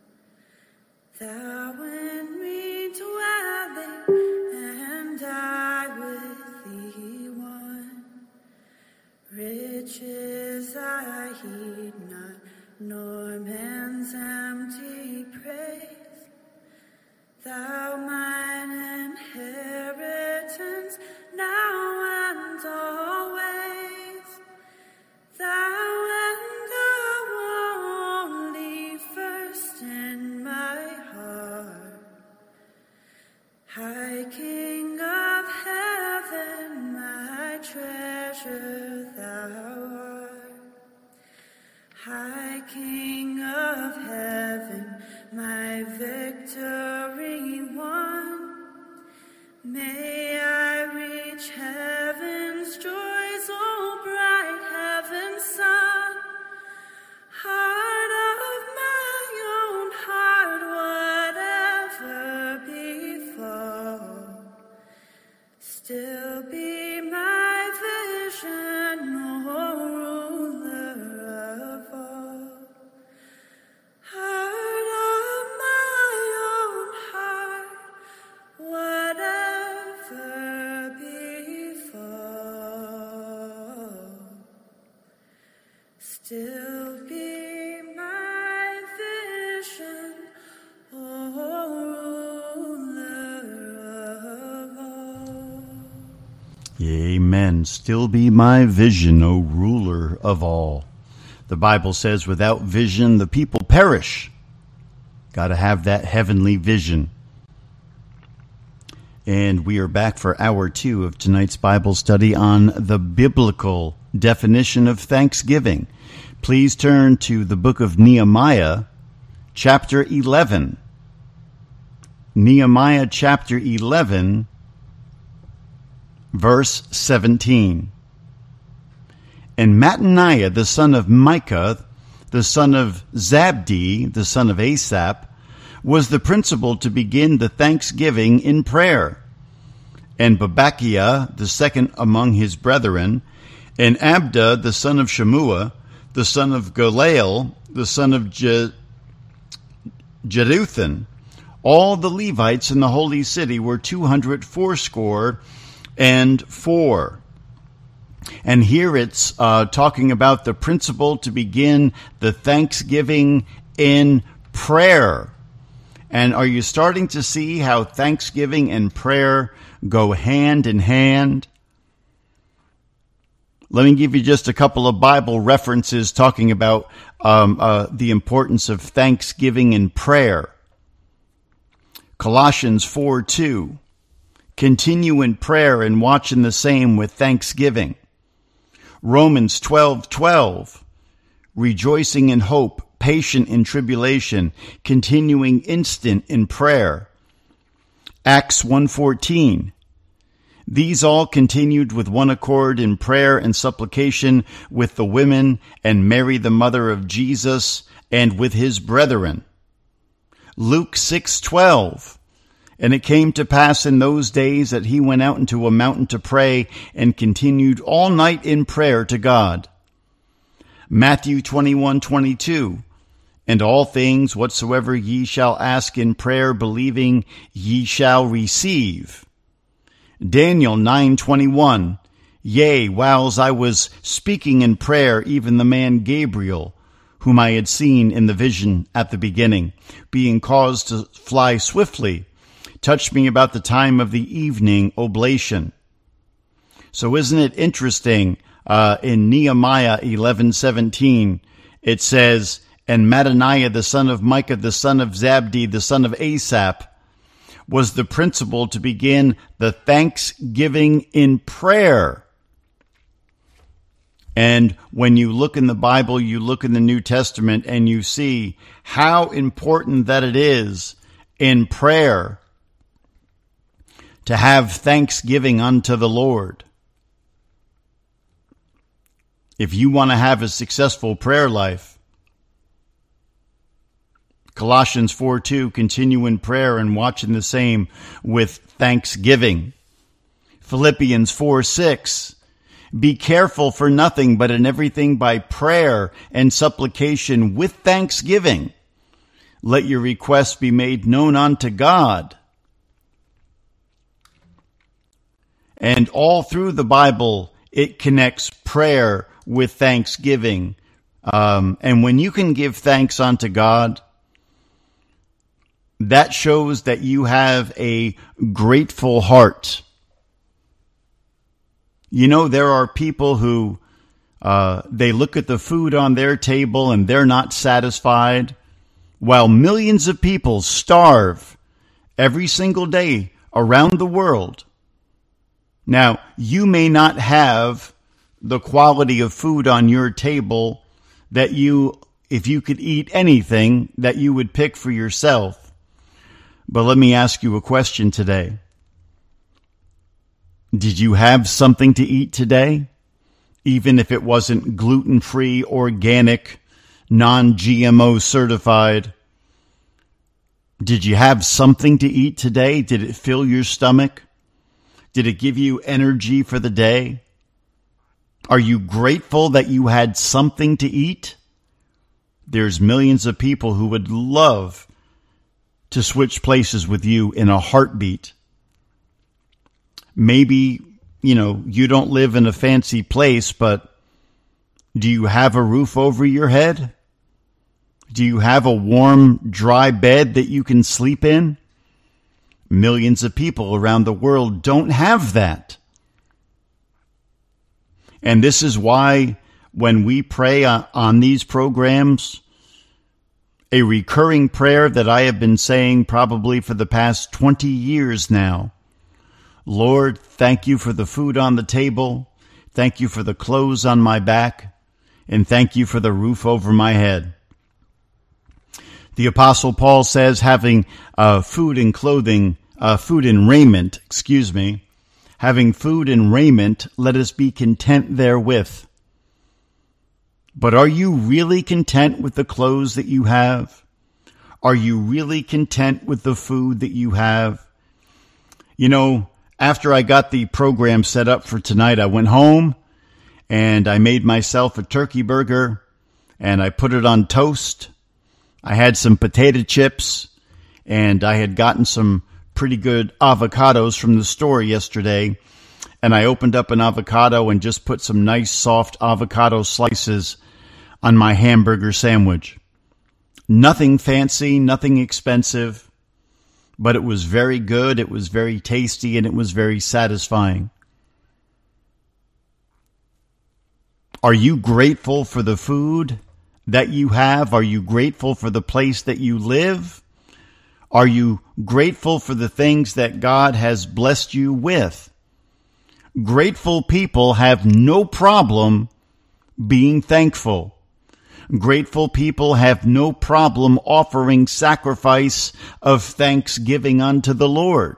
Thou in me dwelling, and I with thee one. Riches I heed not, nor man's empty praise. Thou mine inheritance, now and always. Thou and thou only, first in my heart. High King of heaven, my treasure thou art. High King of heaven, my victory won. May I reach heaven's joys, O bright heaven's sun. Heart of my own heart, whatever befall, still be my vision, O ruler of all. Heart of my own heart, whatever befall, still be my vision, O ruler of all. Amen. Still be my vision, O ruler of all. The Bible says without vision, the people perish. Got to have that heavenly vision. And we are back for hour 2 of tonight's Bible study on the biblical definition of thanksgiving. Please turn to the book of Nehemiah, chapter 11. Nehemiah chapter 11, verse 17. And Mattaniah, the son of Micah, the son of Zabdi, the son of Asaph, was the principal to begin the thanksgiving in prayer. And Babakiah, the second among his brethren, and Abda, the son of Shemua, the son of Galeel, the son of Jeduthun, all the Levites in the holy city were 284. And here it's talking about the principle to begin the thanksgiving in prayer. And are you starting to see how thanksgiving and prayer go hand in hand? Let me give you just a couple of Bible references talking about the importance of thanksgiving and prayer. Colossians 4:2, continue in prayer and watch in the same with thanksgiving. Romans 12:12, rejoicing in hope, patient in tribulation, continuing instant in prayer. Acts 1:14, these all continued with one accord in prayer and supplication with the women and Mary the mother of Jesus and with his brethren. Luke 6:12, and it came to pass in those days that he went out into a mountain to pray and continued all night in prayer to God. Matthew 21:22, and all things whatsoever ye shall ask in prayer, believing, ye shall receive. Daniel 9:21, yea, whiles I was speaking in prayer, even the man Gabriel, whom I had seen in the vision at the beginning, being caused to fly swiftly, touched me about the time of the evening oblation. So isn't it interesting, in Nehemiah 11:17, it says, and Mattaniah the son of Micah the son of Zabdi the son of Asaph was the principle to begin the thanksgiving in prayer. And when you look in the Bible, you look in the New Testament, and you see how important that it is in prayer to have thanksgiving unto the Lord. If you want to have a successful prayer life, Colossians 4:2, continue in prayer and watch in the same with thanksgiving. Philippians 4:6, be careful for nothing, but in everything by prayer and supplication with thanksgiving. Let your requests be made known unto God. And all through the Bible, it connects prayer with thanksgiving. And when you can give thanks unto God, that shows that you have a grateful heart. You know, there are people who, they look at the food on their table and they're not satisfied, while millions of people starve every single day around the world. Now, you may not have the quality of food on your table that you, if you could eat anything, that you would pick for yourself. But let me ask you a question today. Did you have something to eat today? Even if it wasn't gluten-free, organic, non-GMO certified. Did you have something to eat today? Did it fill your stomach? Did it give you energy for the day? Are you grateful that you had something to eat? There's millions of people who would love to switch places with you in a heartbeat. Maybe, you don't live in a fancy place, but do you have a roof over your head? Do you have a warm, dry bed that you can sleep in? Millions of people around the world don't have that. And this is why when we pray on these programs, a recurring prayer that I have been saying probably for the past 20 years now. Lord, thank you for the food on the table. Thank you for the clothes on my back. And thank you for the roof over my head. The Apostle Paul says having food and raiment, having food and raiment, let us be content therewith. But are you really content with the clothes that you have? Are you really content with the food that you have? After I got the program set up for tonight, I went home and I made myself a turkey burger and I put it on toast. I had some potato chips and I had gotten some pretty good avocados from the store yesterday, and I opened up an avocado and just put some nice soft avocado slices on my hamburger sandwich. Nothing fancy, nothing expensive, but it was very good, it was very tasty, and it was very satisfying. Are you grateful for the food that you have? Are you grateful for the place that you live? Are you grateful for the things that God has blessed you with? Grateful people have no problem being thankful. Grateful people have no problem offering sacrifice of thanksgiving unto the Lord.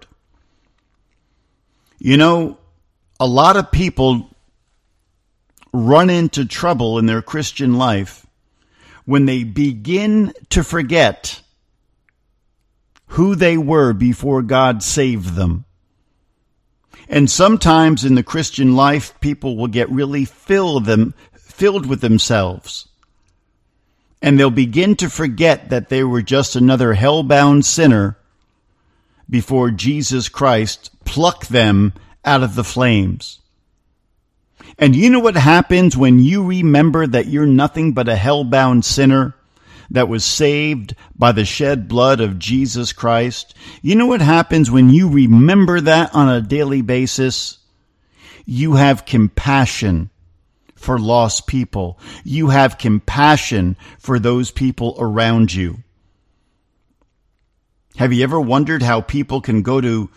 You know, a lot of people run into trouble in their Christian life when they begin to forget who they were before God saved them. And sometimes in the Christian life, people will get really filled with themselves. And they'll begin to forget that they were just another hell-bound sinner before Jesus Christ plucked them out of the flames. And you know what happens when you remember that you're nothing but a hell-bound sinner that was saved by the shed blood of Jesus Christ? You know what happens when you remember that on a daily basis? You have compassion for lost people. You have compassion for those people around you. Have you ever wondered how people can go to,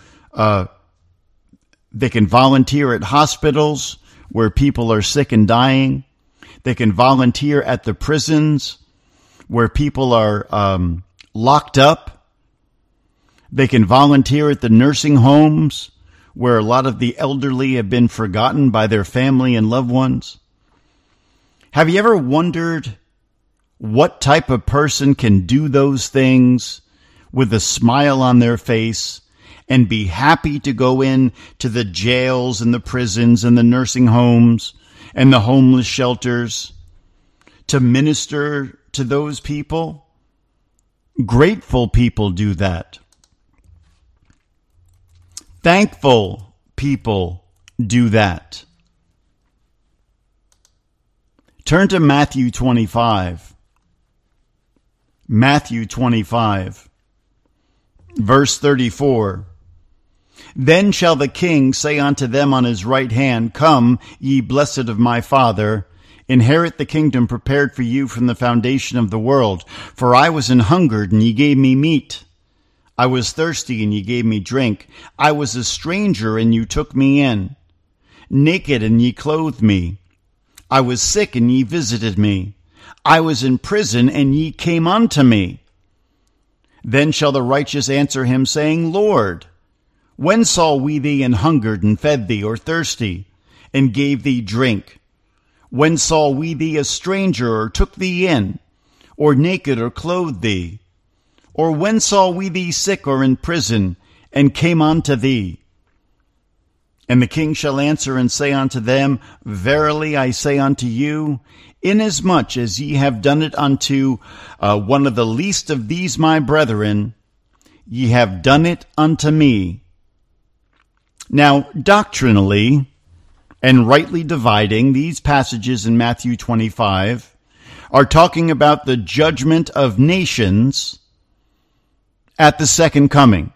they can volunteer at hospitals where people are sick and dying? They can volunteer at the prisons where people are locked up. They can volunteer at the nursing homes where a lot of the elderly have been forgotten by their family and loved ones. Have you ever wondered what type of person can do those things with a smile on their face and be happy to go in to the jails and the prisons and the nursing homes and the homeless shelters to minister to those people? Grateful people do that. Thankful people do that. Turn to Matthew 25. Matthew 25, verse 34. Then shall the king say unto them on his right hand, Come, ye blessed of my Father, inherit the kingdom prepared for you from the foundation of the world. For I was an hungered, and ye gave me meat. I was thirsty, and ye gave me drink. I was a stranger, and you took me in. Naked, and ye clothed me. I was sick, and ye visited me. I was in prison, and ye came unto me. Then shall the righteous answer him, saying, Lord, when saw we thee an hungered, and fed thee, or thirsty, and gave thee drink? When saw we thee a stranger, or took thee in, or naked, or clothed thee? Or when saw we thee sick, or in prison, and came unto thee? And the king shall answer and say unto them, Verily I say unto you, inasmuch as ye have done it unto one of the least of these my brethren, ye have done it unto me. Now, doctrinally and rightly dividing, these passages in Matthew 25 are talking about the judgment of nations at the second coming.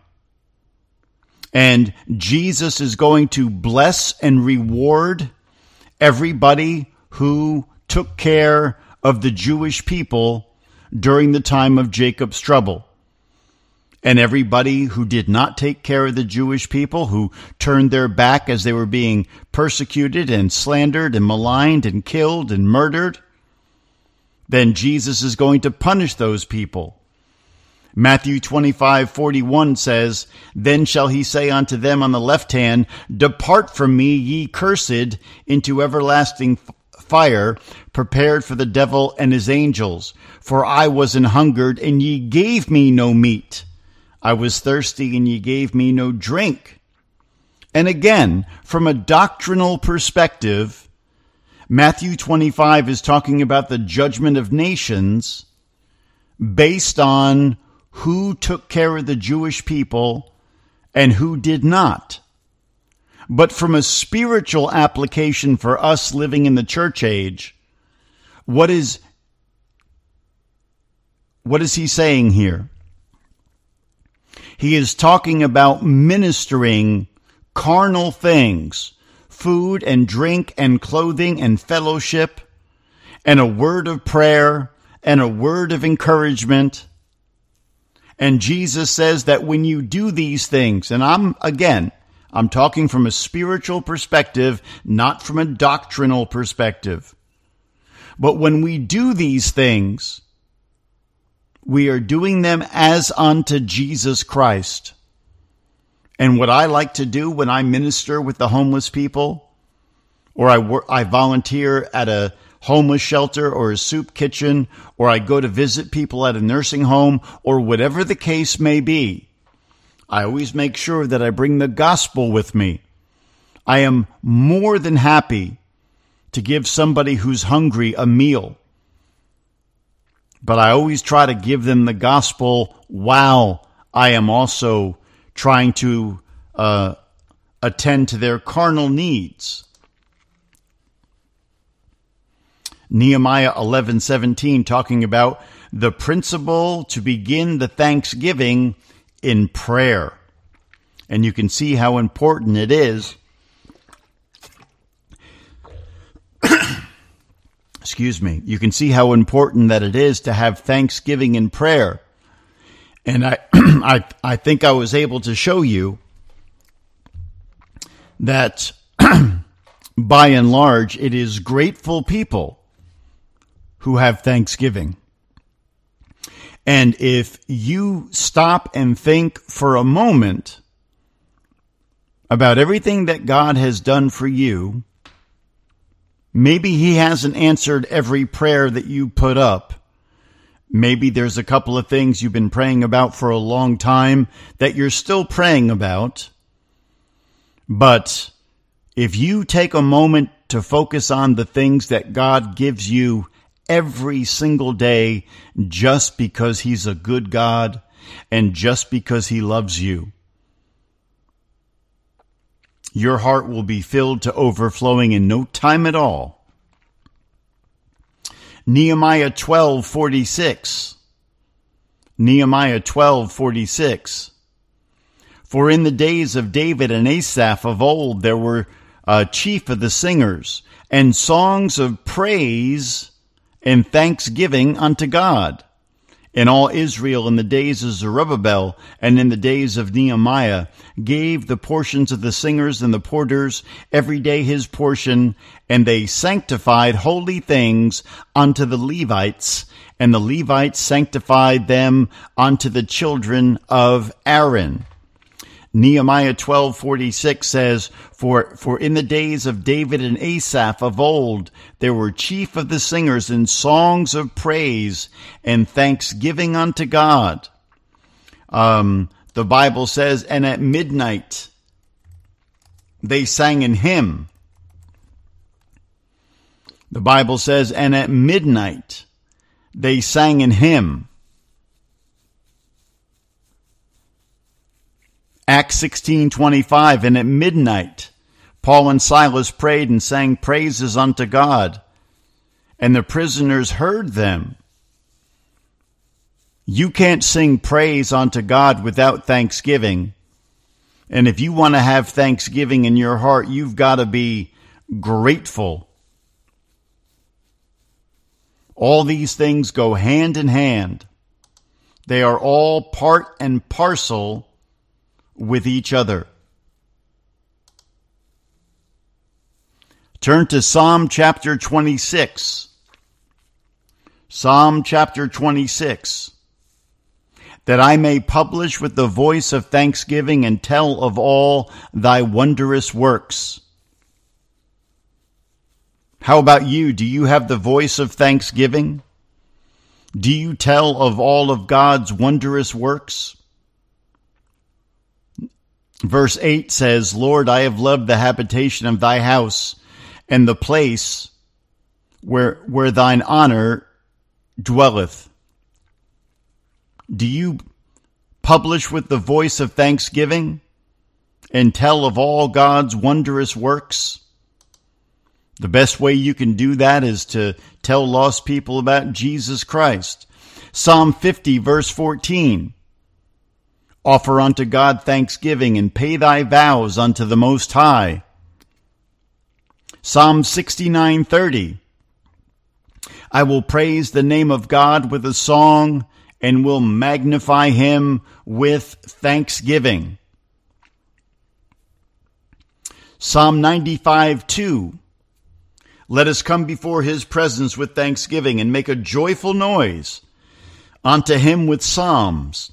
And Jesus is going to bless and reward everybody who took care of the Jewish people during the time of Jacob's trouble. And everybody who did not take care of the Jewish people, who turned their back as they were being persecuted and slandered and maligned and killed and murdered, then Jesus is going to punish those people. Matthew 25:41 says, Then shall he say unto them on the left hand, Depart from me, ye cursed, into everlasting fire, prepared for the devil and his angels. For I was an hungered, and ye gave me no meat. I was thirsty, and ye gave me no drink. And again, from a doctrinal perspective, Matthew 25 is talking about the judgment of nations based on who took care of the Jewish people and who did not. But from a spiritual application for us living in the church age, what is he saying here? He is talking about ministering carnal things, food and drink and clothing and fellowship, and a word of prayer and a word of encouragement. And Jesus says that when you do these things, and I'm talking from a spiritual perspective, not from a doctrinal perspective. But when we do these things, we are doing them as unto Jesus Christ. And what I like to do when I minister with the homeless people, or I volunteer at a homeless shelter or a soup kitchen, or I go to visit people at a nursing home, or whatever the case may be, I always make sure that I bring the gospel with me. I am more than happy to give somebody who's hungry a meal, but I always try to give them the gospel while I am also trying to attend to their carnal needs. Nehemiah 11:17, talking about the principle to begin the thanksgiving in prayer. And you can see how important it is. Excuse me. You can see how important that it is to have thanksgiving in prayer. And I think I was able to show you that by and large, it is grateful people who have thanksgiving. And if you stop and think for a moment about everything that God has done for you, maybe he hasn't answered every prayer that you put up. Maybe there's a couple of things you've been praying about for a long time that you're still praying about. But if you take a moment to focus on the things that God gives you every single day, just because he's a good God and just because he loves you, your heart will be filled to overflowing in no time at all. Nehemiah 12:46. Nehemiah 12:46. For in the days of David and Asaph of old, there were chief of the singers, and songs of praise and thanksgiving unto God. And all Israel in the days of Zerubbabel and in the days of Nehemiah gave the portions of the singers and the porters every day his portion, and they sanctified holy things unto the Levites, and the Levites sanctified them unto the children of Aaron. Nehemiah 12:46 says, For in the days of David and Asaph of old, there were chief of the singers and songs of praise and thanksgiving unto God. The Bible says, and at midnight they sang an hymn. The Bible says, and at midnight they sang an hymn. Acts 16:25, and at midnight, Paul and Silas prayed and sang praises unto God, and the prisoners heard them. You can't sing praise unto God without thanksgiving. And if you want to have thanksgiving in your heart, you've got to be grateful. All these things go hand in hand. They are all part and parcel with each other. Turn to Psalm chapter 26. Psalm chapter 26. That I may publish with the voice of thanksgiving and tell of all thy wondrous works. How about you? Do you have the voice of thanksgiving? Do you tell of all of God's wondrous works? Verse 8 says, Lord, I have loved the habitation of thy house and the place where thine honor dwelleth. Do you publish with the voice of thanksgiving, and tell of all God's wondrous works? The best way you can do that is to tell lost people about Jesus Christ. Psalm 50, verse 14. Offer unto God thanksgiving and pay thy vows unto the Most High. Psalm 69:30. I will praise the name of God with a song and will magnify him with thanksgiving. Psalm 95:2. Let us come before his presence with thanksgiving and make a joyful noise unto him with psalms.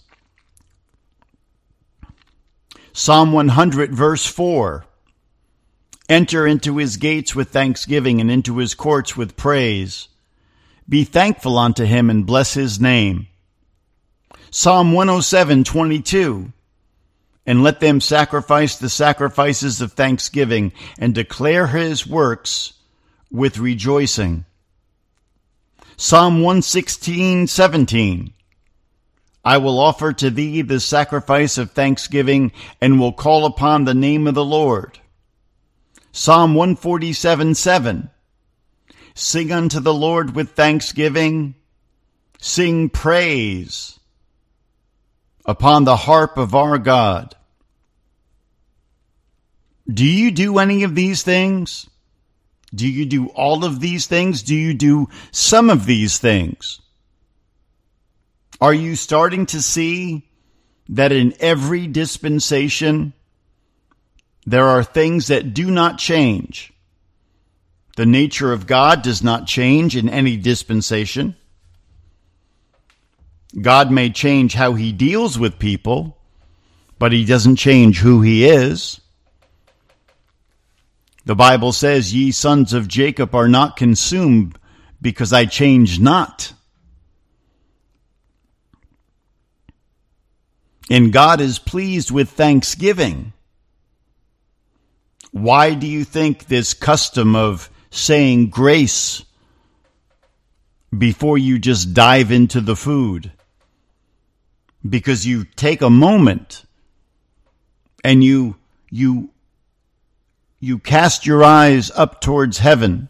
Psalm 100, verse 4. Enter into his gates with thanksgiving and into his courts with praise. Be thankful unto him and bless his name. Psalm 107:22. And let them sacrifice the sacrifices of thanksgiving and declare his works with rejoicing. Psalm 116:17. I will offer to thee the sacrifice of thanksgiving and will call upon the name of the Lord. Psalm 147:7. Sing unto the Lord with thanksgiving. Sing praise upon the harp of our God. Do you do any of these things? Do you do all of these things? Do you do some of these things? Are you starting to see that in every dispensation, there are things that do not change? The nature of God does not change in any dispensation. God may change how he deals with people, but he doesn't change who he is. The Bible says, ye sons of Jacob are not consumed because I change not. And God is pleased with thanksgiving. Why do you think this custom of saying grace before you just dive into the food? Because you take a moment and you cast your eyes up towards heaven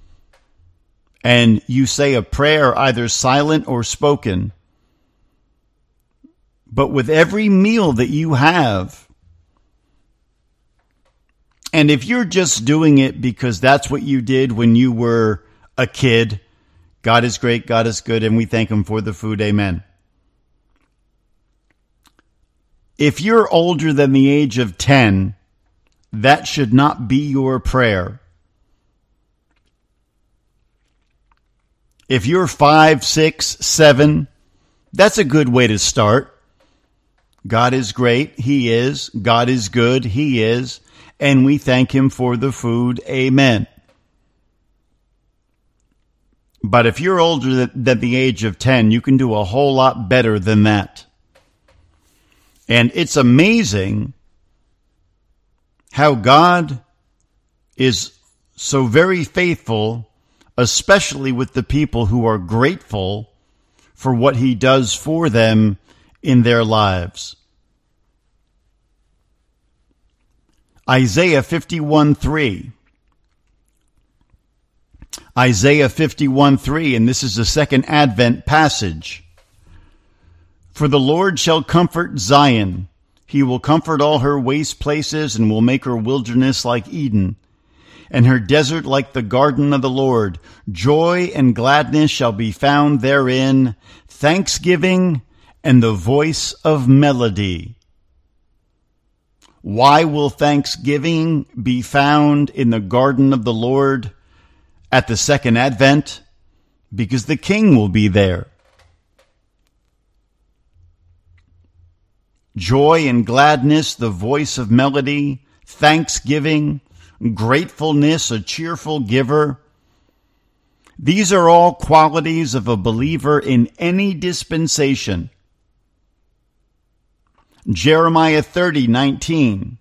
and you say a prayer, either silent or spoken. But with every meal that you have, and if you're just doing it because that's what you did when you were a kid, God is great, God is good, and we thank him for the food, amen. If you're older than the age of 10, that should not be your prayer. If you're 5, 6, 7, that's a good way to start. God is great, he is. God is good, he is. And we thank him for the food, amen. But if you're older than the age of 10, you can do a whole lot better than that. And it's amazing how God is so very faithful, especially with the people who are grateful for what he does for them in their lives. Isaiah 51:3. Isaiah 51:3, and this is the second Advent passage. For the Lord shall comfort Zion. He will comfort all her waste places and will make her wilderness like Eden, and her desert like the garden of the Lord. Joy and gladness shall be found therein, thanksgiving and the voice of melody. Why will thanksgiving be found in the garden of the Lord at the second Advent? Because the King will be there. Joy and gladness, the voice of melody, thanksgiving, gratefulness, a cheerful giver. These are all qualities of a believer in any dispensation. Jeremiah 30:19.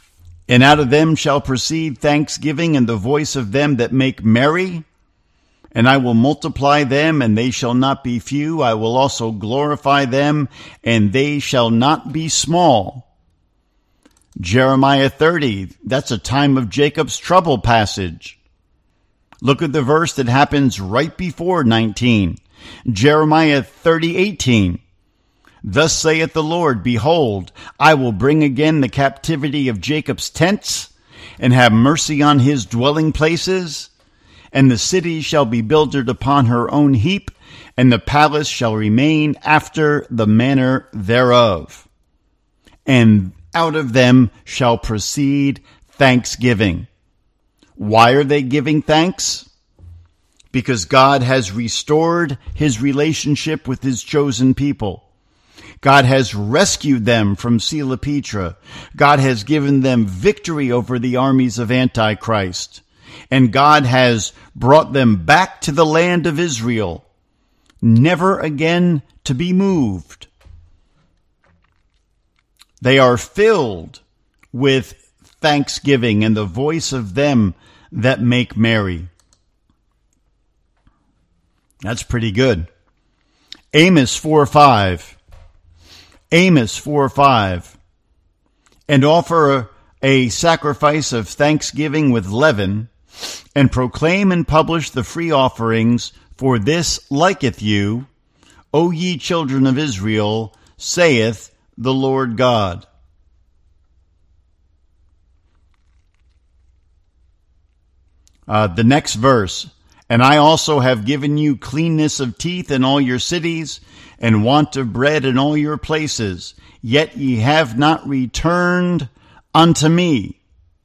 And out of them shall proceed thanksgiving and the voice of them that make merry, And I will multiply them, and they shall not be few. I will also glorify them, and they shall not be small. Jeremiah 30, that's a time of Jacob's trouble passage. Look at the verse that happens right before 19. Jeremiah 30:18. Thus saith the Lord, Behold, I will bring again the captivity of Jacob's tents, and have mercy on his dwelling places. And the city shall be builded upon her own heap, and the palace shall remain after the manner thereof. And out of them shall proceed thanksgiving. Why are they giving thanks? Because God has restored his relationship with his chosen people. God has rescued them from Sela Petra. God has given them victory over the armies of Antichrist. And God has brought them back to the land of Israel, never again to be moved. They are filled with thanksgiving and the voice of them that make merry. That's pretty good. Amos 4:5. Amos 4:5. And offer a sacrifice of thanksgiving with leaven, and proclaim and publish the free offerings, for this liketh you, O ye children of Israel, saith the Lord God. The next verse, and I also have given you cleanness of teeth in all your cities, and want of bread in all your places, yet ye have not returned unto me.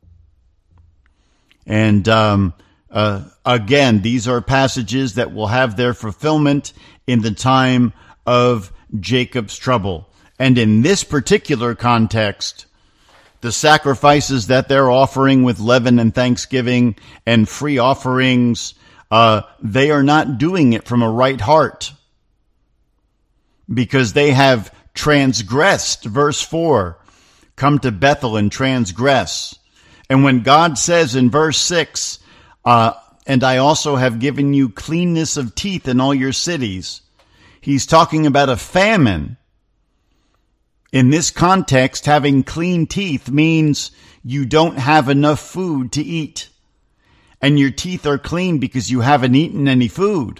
And again, these are passages that will have their fulfillment in the time of Jacob's trouble. And in this particular context, the sacrifices that they're offering with leaven and thanksgiving and free offerings, they are not doing it from a right heart, because they have transgressed. Verse 4, come to Bethel and transgress. And when God says in verse 6, and I also have given you cleanness of teeth in all your cities, he's talking about a famine. In this context, having clean teeth means you don't have enough food to eat. And your teeth are clean because you haven't eaten any food.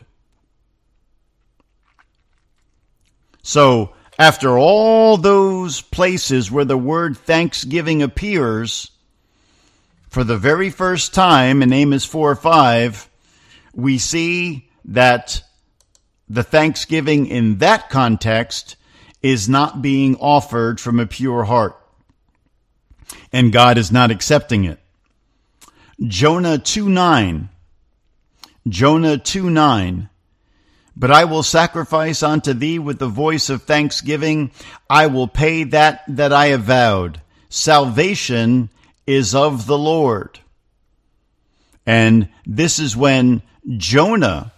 So, after all those places where the word thanksgiving appears, for the very first time in Amos 4:5, we see that the thanksgiving in that context is not being offered from a pure heart. And God is not accepting it. Jonah 2:9. Jonah 2:9. But I will sacrifice unto thee with the voice of thanksgiving. I will pay that I have vowed. Salvation is of the Lord. And this is when Jonah,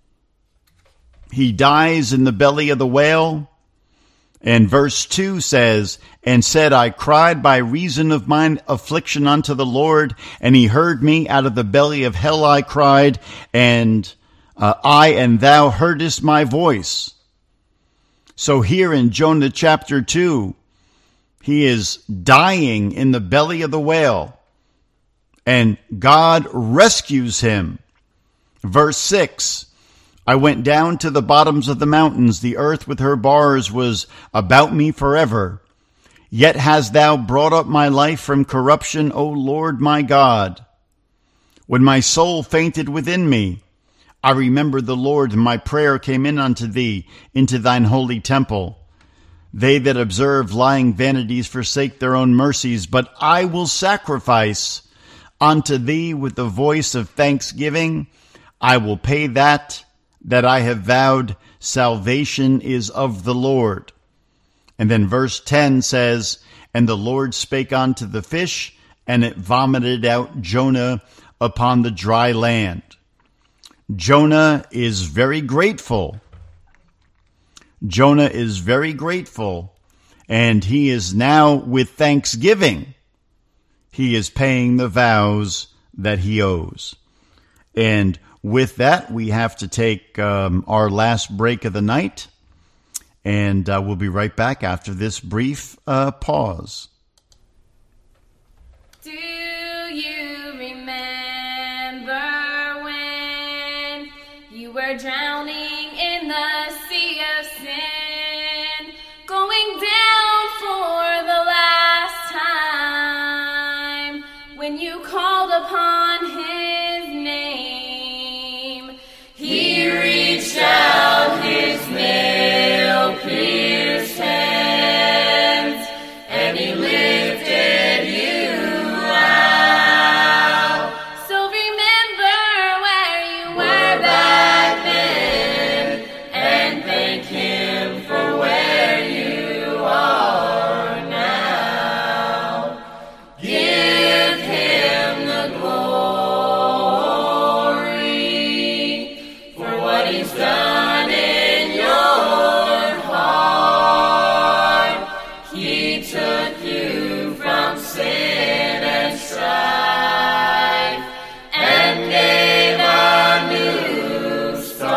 he dies in the belly of the whale. And verse 2 says, and said, I cried by reason of mine affliction unto the Lord, and he heard me. Out of the belly of hell I cried, and I and thou heardest my voice. So here in Jonah chapter 2, he is dying in the belly of the whale, and God rescues him. Verse 6, I went down to the bottoms of the mountains. The earth with her bars was about me forever. Yet hast thou brought up my life from corruption, O Lord my God. When my soul fainted within me, I remembered the Lord, and my prayer came in unto thee, into thine holy temple. They that observe lying vanities forsake their own mercies, but I will sacrifice unto thee with the voice of thanksgiving. I will pay that I have vowed. Salvation is of the Lord. And then verse 10 says, and the Lord spake unto the fish, and it vomited out Jonah upon the dry land. Jonah is very grateful. Jonah is very grateful, and he is now with thanksgiving. He is paying the vows that he owes. And With that, we have to take our last break of the night, and we'll be right back after this brief pause. Do you remember when you were drowning in the sea of sin, going down for the last time, when you called upon his name? He reached out his nail-pierced hands, and he lifted you out. So remember where you were back then, and thank him for where you are now. Give him the glory for what he's done in your heart. He took you from sin and strife and gave a new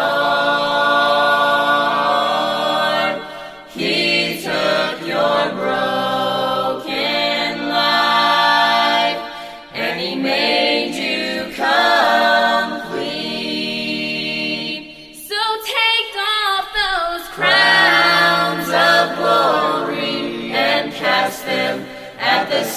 start. He took your broken life and he made you complete. So take off those crowns of glory and cast them at the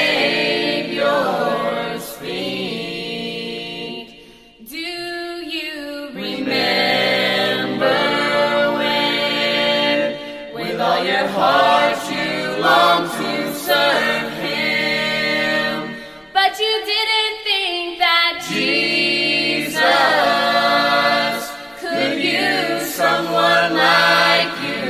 Savior's feet. Do you remember when, with all your heart, you longed to serve him, but you didn't think that Jesus could use someone like you?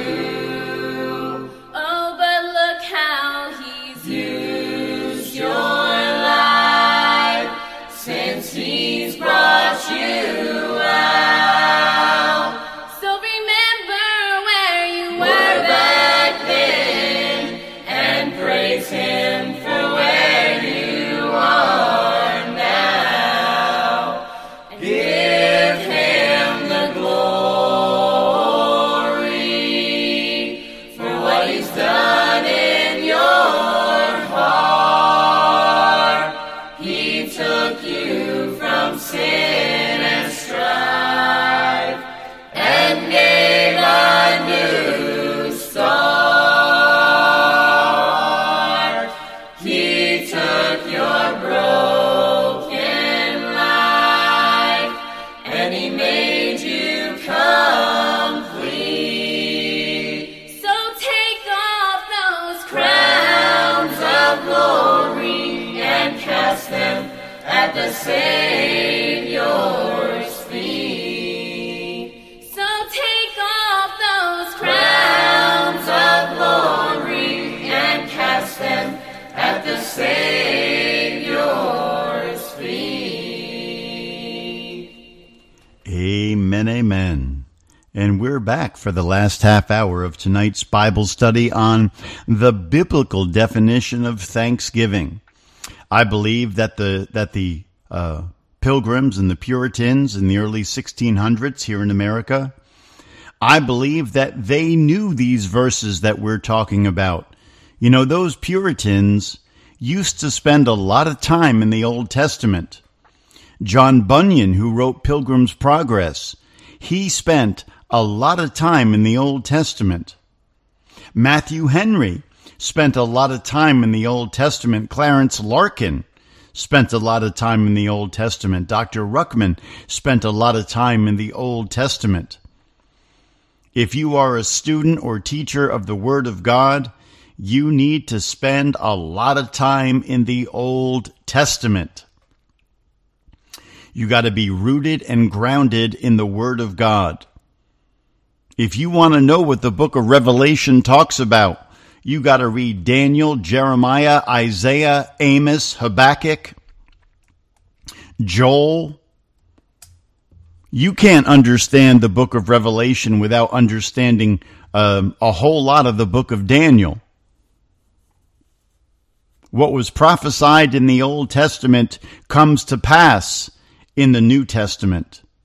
Oh, but look how he's used your life since he's brought you out. So remember where you were back then, and praise him for where you are now. Give him the glory for what he's done in your heart. He took you from sin and strife and gave a new start. He took your broken life and he made you complete. So take off those crowns of glory and cast them at the Savior's feet. So take off those crowns of glory and cast them at the Savior's feet. Amen, amen. And we're back for the last half hour of tonight's Bible study on the biblical definition of thanksgiving. I believe that the Pilgrims and the Puritans in the early 1600s here in America, I believe that they knew these verses that we're talking about. You know, those Puritans used to spend a lot of time in the Old Testament. John Bunyan, who wrote Pilgrim's Progress, he spent a lot of time in the Old Testament. Matthew Henry spent a lot of time in the Old Testament. Clarence Larkin spent a lot of time in the Old Testament. Dr. Ruckman spent a lot of time in the Old Testament. If you are a student or teacher of the Word of God, you need to spend a lot of time in the Old Testament. You got to be rooted and grounded in the Word of God. If you want to know what the book of Revelation talks about, you got to read Daniel, Jeremiah, Isaiah, Amos, Habakkuk, Joel. You can't understand the book of Revelation without understanding a whole lot of the book of Daniel. What was prophesied in the Old Testament comes to pass in the New Testament.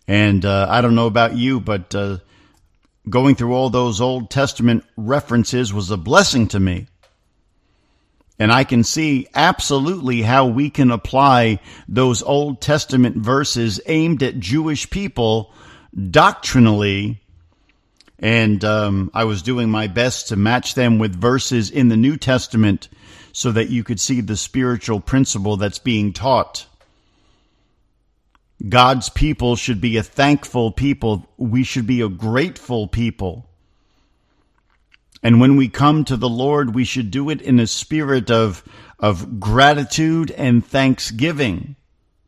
And I don't know about you, but going through all those Old Testament references was a blessing to me. And I can see absolutely how we can apply those Old Testament verses aimed at Jewish people doctrinally. And I was doing my best to match them with verses in the New Testament so that you could see the spiritual principle that's being taught. God's people should be a thankful people. We should be a grateful people. And when we come to the Lord, we should do it in a spirit of gratitude and thanksgiving.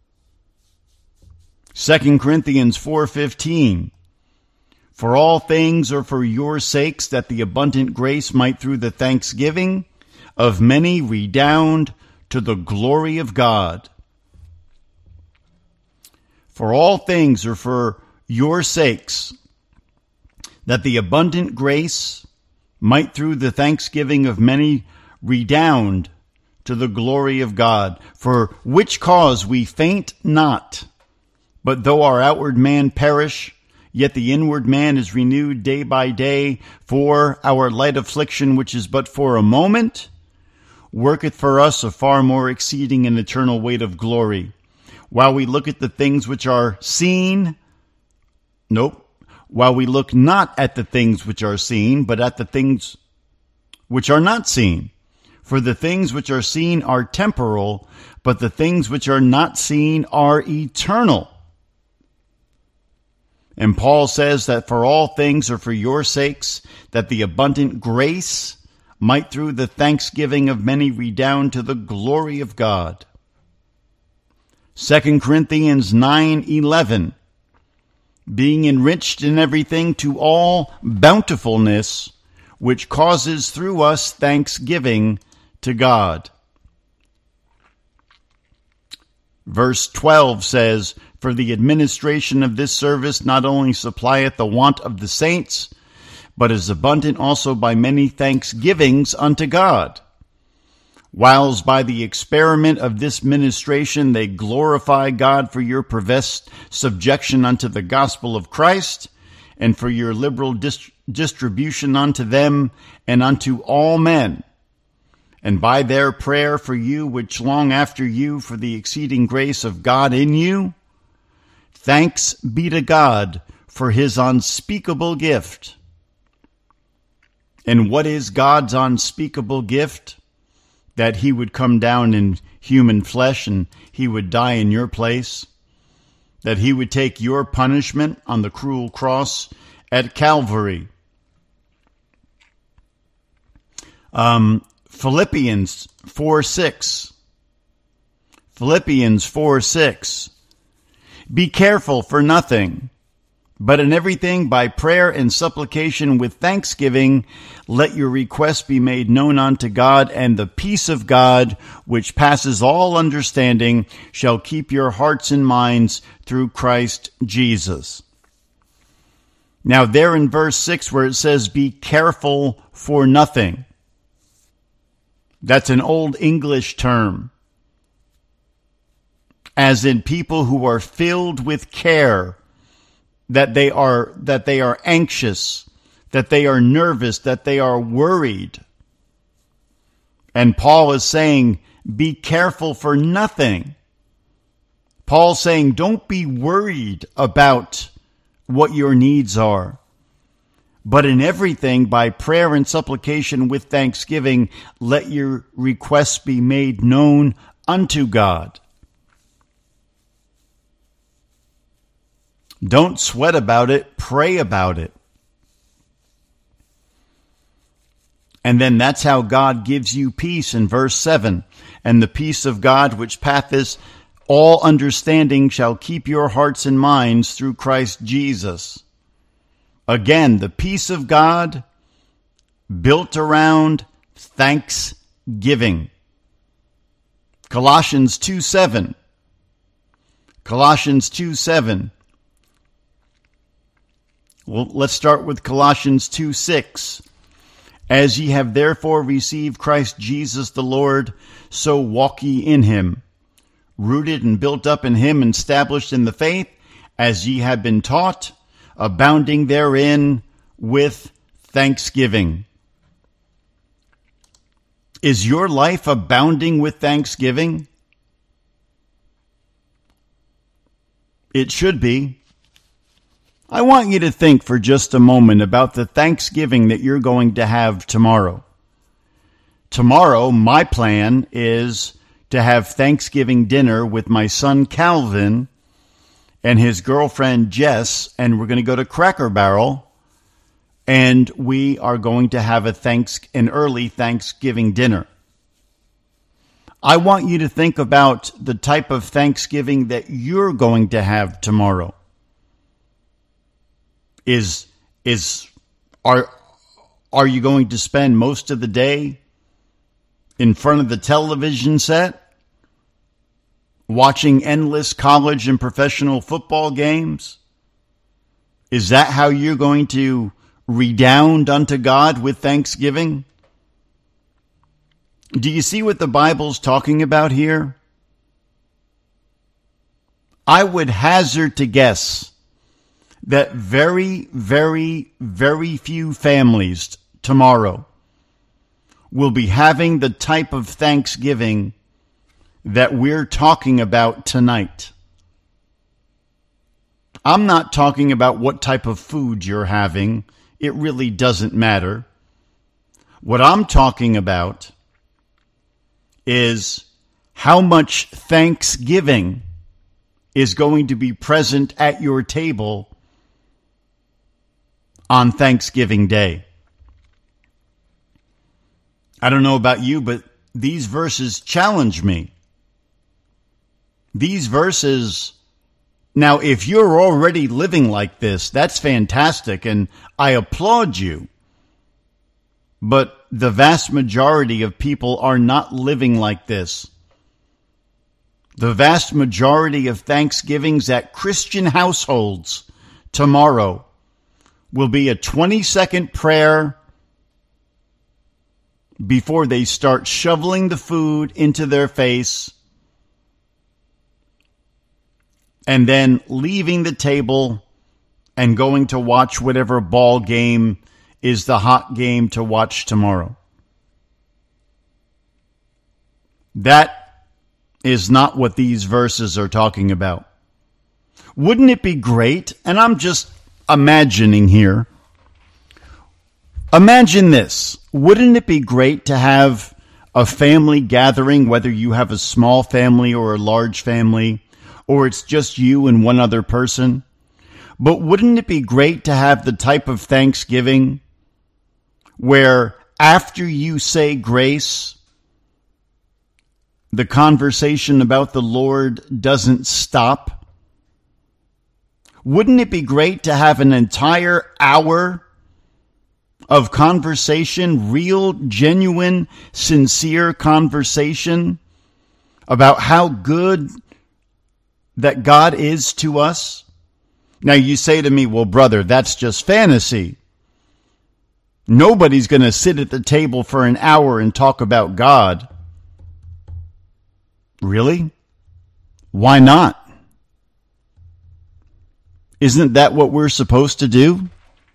2 Corinthians 4:15. For all things are for your sakes, that the abundant grace might through the thanksgiving of many redound to the glory of God. For all things are for your sakes, that the abundant grace might through the thanksgiving of many redound to the glory of God. For which cause we faint not, but though our outward man perish, yet the inward man is renewed day by day. For our light affliction, which is but for a moment, worketh for us a far more exceeding and eternal weight of glory. While we look at the things which are seen, while we look not at the things which are seen, but at the things which are not seen. For the things which are seen are temporal, but the things which are not seen are eternal. And Paul says that for all things are for your sakes, that the abundant grace might through the thanksgiving of many redound to the glory of God. 2 Corinthians 9:11. Being enriched in everything to all bountifulness, which causes through us thanksgiving to God. Verse 12 says, for the administration of this service not only supplieth the want of the saints, but is abundant also by many thanksgivings unto God. Whiles by the experiment of this ministration they glorify God for your professed subjection unto the gospel of Christ, and for your liberal distribution unto them and unto all men, and by their prayer for you which long after you for the exceeding grace of God in you. Thanks be to God for his unspeakable gift. And what is God's unspeakable gift? That he would come down in human flesh and he would die in your place. That he would take your punishment on the cruel cross at Calvary. Philippians 4:6. Philippians 4:6. Be careful for nothing, but in everything by prayer and supplication with thanksgiving, let your requests be made known unto God, and the peace of God, which passes all understanding, shall keep your hearts and minds through Christ Jesus. Now there in verse 6 where it says, be careful for nothing. That's an old English term. As in people who are filled with care, that they are anxious, that they are nervous, that they are worried. And Paul is saying, be careful for nothing. Paul's saying, don't be worried about what your needs are. But in everything, by prayer and supplication with thanksgiving, let your requests be made known unto God. Don't sweat about it, pray about it. And then that's how God gives you peace in verse 7. And the peace of God, which passeth all understanding, shall keep your hearts and minds through Christ Jesus. Again, the peace of God built around thanksgiving. Colossians 2:7. Colossians 2:7. Well, let's start with Colossians 2:6. As ye have therefore received Christ Jesus the Lord, so walk ye in him, rooted and built up in him, and established in the faith, as ye have been taught, abounding therein with thanksgiving. Is your life abounding with thanksgiving? It should be. I want you to think for just a moment about the Thanksgiving that you're going to have tomorrow. Tomorrow, my plan is to have Thanksgiving dinner with my son Calvin and his girlfriend Jess, and we're going to go to Cracker Barrel, and we are going to have an early Thanksgiving dinner. I want you to think about the type of Thanksgiving that you're going to have tomorrow. Are you going to spend most of the day in front of the television set, watching endless college and professional football games? Is that how you're going to redound unto God with thanksgiving? Do you see what the Bible's talking about here? I would hazard to guess that very, very, very few families tomorrow will be having the type of Thanksgiving that we're talking about tonight. I'm not talking about what type of food you're having. It really doesn't matter. What I'm talking about is how much thanksgiving is going to be present at your table on Thanksgiving Day. I don't know about you, but these verses challenge me. These verses, now if you're already living like this, that's fantastic, and I applaud you. But the vast majority of people are not living like this. The vast majority of Thanksgivings at Christian households tomorrow will be a 20-second prayer before they start shoveling the food into their face and then leaving the table and going to watch whatever ball game is the hot game to watch tomorrow. That is not what these verses are talking about. Wouldn't it be great? And I'm just imagining here. Imagine this. Wouldn't it be great to have a family gathering, whether you have a small family or a large family, or it's just you and one other person? But wouldn't it be great to have the type of Thanksgiving where after you say grace, the conversation about the Lord doesn't stop? Wouldn't it be great to have an entire hour of conversation, real, genuine, sincere conversation about how good that God is to us? Now you say to me, well, brother, that's just fantasy. Nobody's going to sit at the table for an hour and talk about God. Really? Why not? Isn't that what we're supposed to do?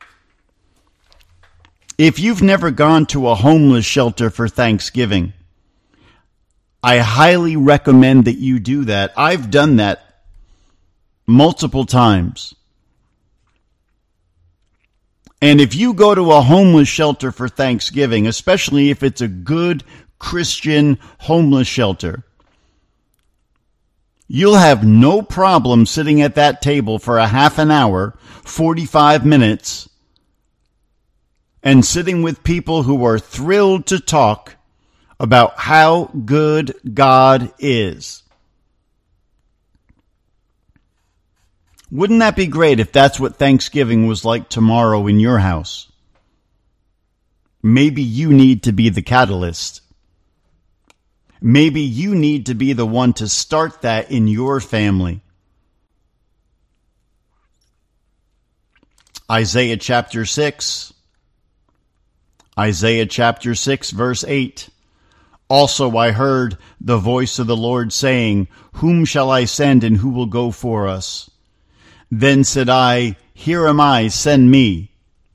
If you've never gone to a homeless shelter for Thanksgiving, I highly recommend that you do that. I've done that multiple times. And if you go to a homeless shelter for Thanksgiving, especially if it's a good Christian homeless shelter, you'll have no problem sitting at that table for a half an hour, 45 minutes, and sitting with people who are thrilled to talk about how good God is. Wouldn't that be great if that's what Thanksgiving was like tomorrow in your house? Maybe you need to be the catalyst. Maybe you need to be the one to start that in your family. Isaiah chapter 6. Isaiah chapter 6, verse 8. Also I heard the voice of the Lord saying, whom shall I send and who will go for us? Then said I, Here am I, send me.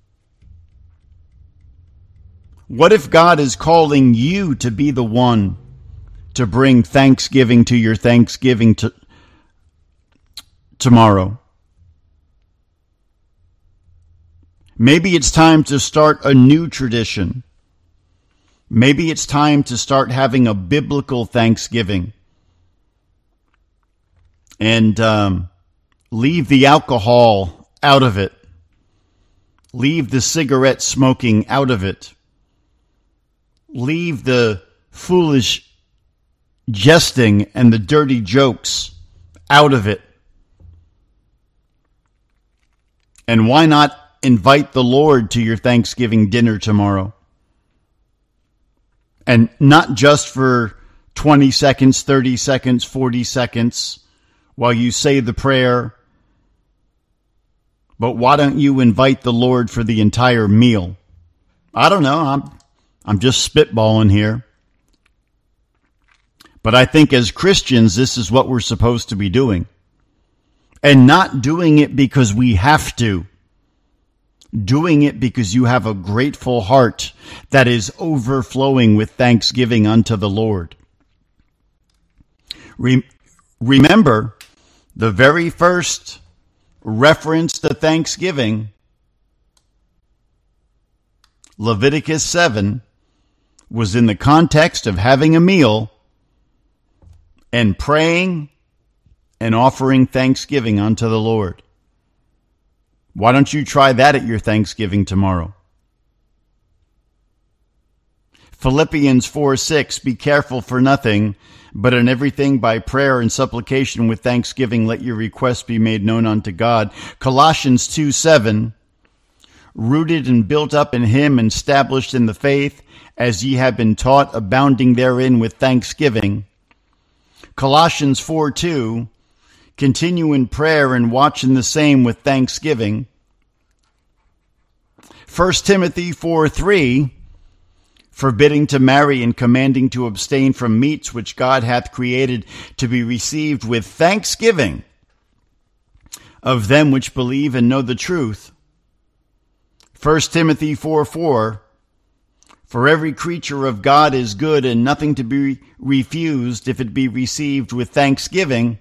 What if God is calling you to be the one to bring thanksgiving to your Thanksgiving tomorrow? Maybe it's time to start a new tradition. Maybe it's time to start having a biblical Thanksgiving. And leave the alcohol out of it. Leave the cigarette smoking out of it. Leave the foolish jesting and the dirty jokes out of it. And why not invite the Lord to your Thanksgiving dinner tomorrow? And not just for 20 seconds, 30 seconds, 40 seconds while you say the prayer, but why don't you invite the Lord for the entire meal? I don't know. I'm just spitballing here. But I think as Christians, this is what we're supposed to be doing. And not doing it because we have to. Doing it because you have a grateful heart that is overflowing with thanksgiving unto the Lord. Remember, the very first reference to thanksgiving, Leviticus 7, was in the context of having a meal and praying and offering thanksgiving unto the Lord. Why don't you try that at your Thanksgiving tomorrow? Philippians 4:6, be careful for nothing, but in everything by prayer and supplication with thanksgiving let your requests be made known unto God. Colossians 2:7, rooted and built up in him and established in the faith, as ye have been taught, abounding therein with thanksgiving. Colossians 4:2, continue in prayer and watch in the same with thanksgiving. 1 Timothy 4:3, forbidding to marry and commanding to abstain from meats which God hath created to be received with thanksgiving of them which believe and know the truth. 1 Timothy 4:4, for every creature of God is good and nothing to be refused if it be received with thanksgiving.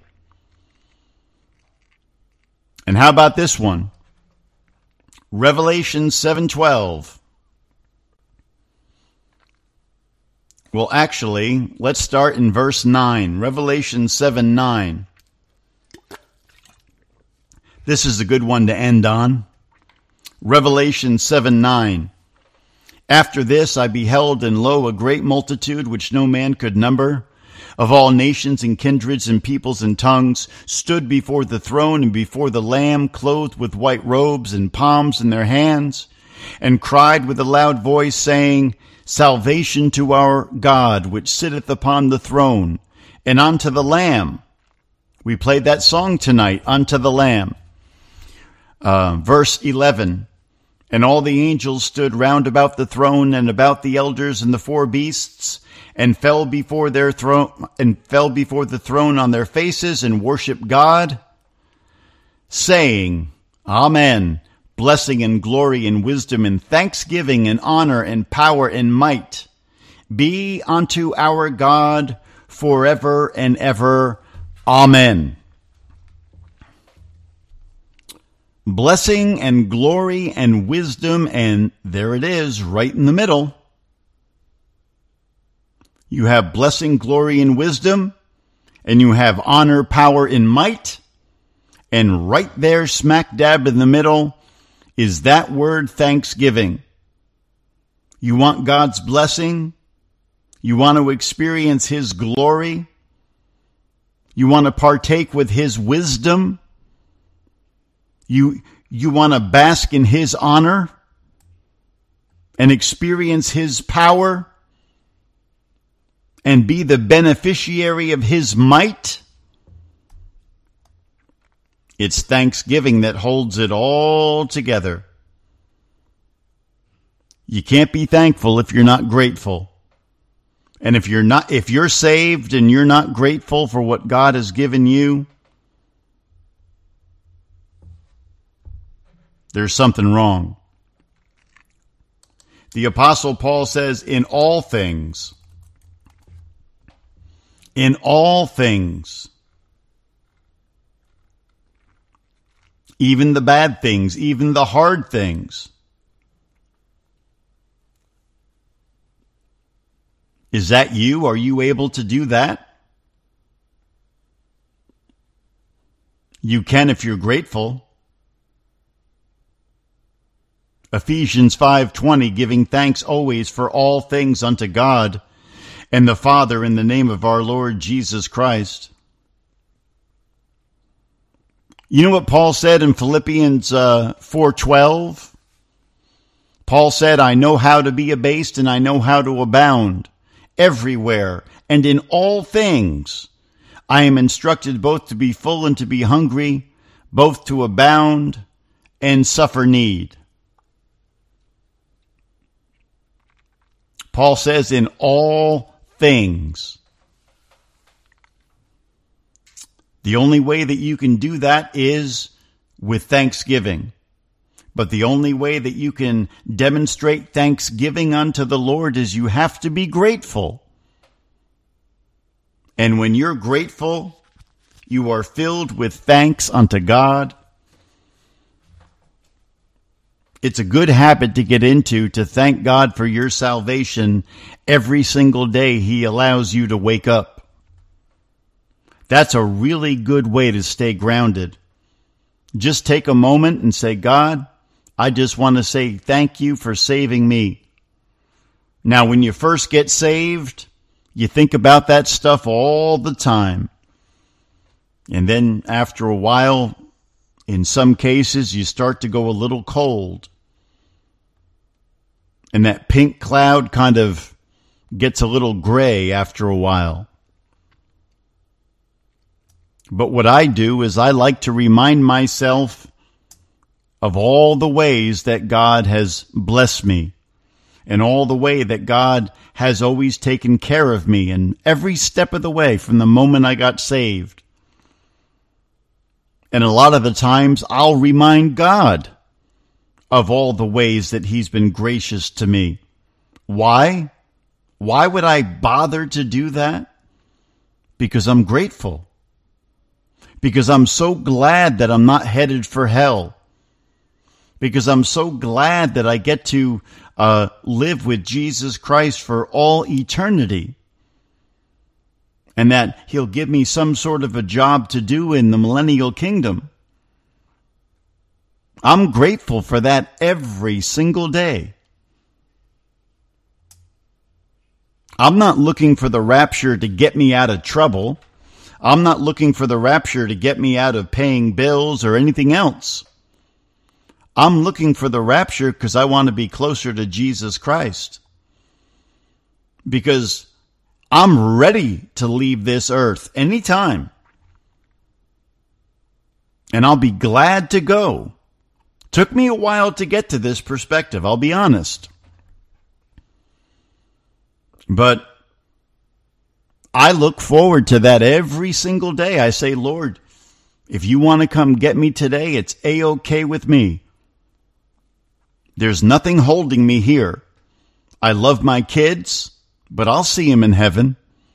And how about this one? Revelation 7:12. Well, actually, let's start in verse 9. Revelation 7:9. This is a good one to end on. Revelation 7:9. After this I beheld, and lo, a great multitude, which no man could number, of all nations and kindreds and peoples and tongues, stood before the throne and before the Lamb, clothed with white robes and palms in their hands, and cried with a loud voice, saying, Salvation to our God, which sitteth upon the throne, and unto the Lamb. We played that song tonight, unto the Lamb. Verse 11, and all the angels stood round about the throne and about the elders and the four beasts, and fell before the throne on their faces and worshiped God, saying, Amen. Blessing and glory and wisdom and thanksgiving and honor and power and might be unto our God forever and ever. Amen. Blessing and glory and wisdom, and there it is, right in the middle. You have blessing, glory, and wisdom, and you have honor, power, and might, and right there, smack dab in the middle, is that word thanksgiving. You want God's blessing? You want to experience his glory? You want to partake with his wisdom? You want to bask in his honor and experience his power and be the beneficiary of his might? It's thanksgiving that holds it all together. You can't be thankful if you're not grateful. And if you're saved and you're not grateful for what God has given you, there's something wrong. The Apostle Paul says, in all things, even the bad things, even the hard things. Is that you? Are you able to do that? You can if you're grateful. Ephesians 5:20, giving thanks always for all things unto God and the Father in the name of our Lord Jesus Christ. You know what Paul said in Philippians 4:12? Paul said, I know how to be abased and I know how to abound everywhere and in all things. I am instructed both to be full and to be hungry, both to abound and suffer need. Paul says in all things. The only way that you can do that is with thanksgiving. But the only way that you can demonstrate thanksgiving unto the Lord is you have to be grateful. And when you're grateful, you are filled with thanks unto God. It's a good habit to get into, to thank God for your salvation every single day He allows you to wake up. That's a really good way to stay grounded. Just take a moment and say, God, I just want to say thank you for saving me. Now, when you first get saved, you think about that stuff all the time. And then after a while, in some cases, you start to go a little cold. And that pink cloud kind of gets a little gray after a while. But what I do is I like to remind myself of all the ways that God has blessed me and all the way that God has always taken care of me and every step of the way from the moment I got saved. And a lot of the times I'll remind God of all the ways that He's been gracious to me. Why? Why would I bother to do that? Because I'm grateful. Because I'm so glad that I'm not headed for hell. Because I'm so glad that I get to live with Jesus Christ for all eternity. And that He'll give me some sort of a job to do in the millennial kingdom. I'm grateful for that every single day. I'm not looking for the rapture to get me out of trouble. I'm not looking for the rapture to get me out of paying bills or anything else. I'm looking for the rapture because I want to be closer to Jesus Christ. Because I'm ready to leave this earth anytime. And I'll be glad to go. Took me a while to get to this perspective, I'll be honest. But I look forward to that every single day. I say, Lord, if you want to come get me today, it's A-okay with me. There's nothing holding me here. I love my kids, but I'll see them in heaven.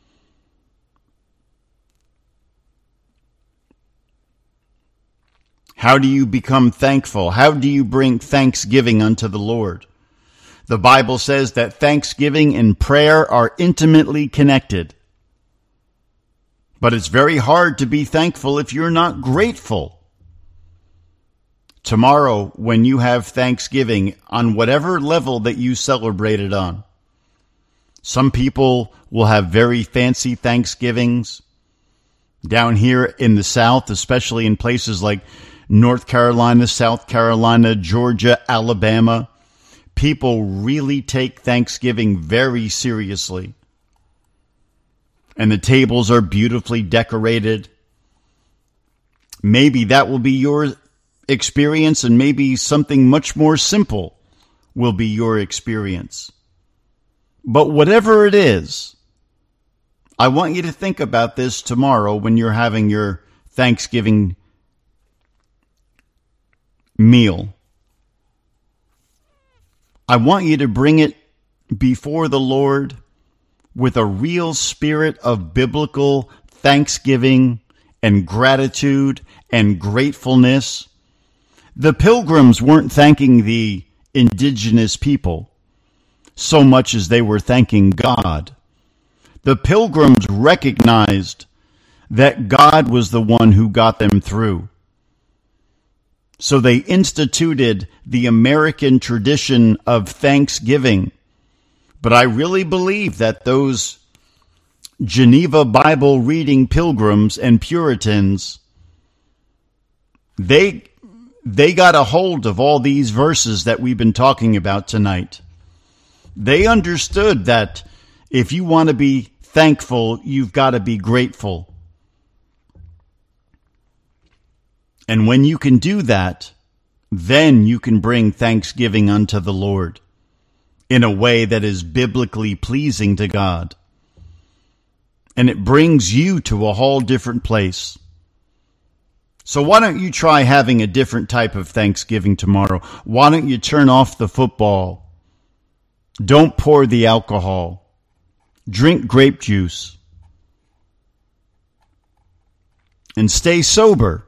How do you become thankful? How do you bring thanksgiving unto the Lord? The Bible says that thanksgiving and prayer are intimately connected. But it's very hard to be thankful if you're not grateful. Tomorrow, when you have Thanksgiving, on whatever level that you celebrate it on, some people will have very fancy Thanksgivings. Down here in the South, especially in places like North Carolina, South Carolina, Georgia, Alabama, people really take Thanksgiving very seriously. And the tables are beautifully decorated. Maybe that will be your experience, and maybe something much more simple will be your experience. But whatever it is, I want you to think about this tomorrow when you're having your Thanksgiving meal. I want you to bring it before the Lord with a real spirit of biblical thanksgiving and gratitude and gratefulness. The Pilgrims weren't thanking the indigenous people so much as they were thanking God. The Pilgrims recognized that God was the one who got them through. So they instituted the American tradition of Thanksgiving. But I really believe that those Geneva Bible reading Pilgrims and Puritans, they got a hold of all these verses that we've been talking about tonight. They understood that if you want to be thankful, you've got to be grateful. And when you can do that, then you can bring thanksgiving unto the Lord in a way that is biblically pleasing to God. And it brings you to a whole different place. So why don't you try having a different type of Thanksgiving tomorrow? Why don't you turn off the football? Don't pour the alcohol. Drink grape juice. And stay sober.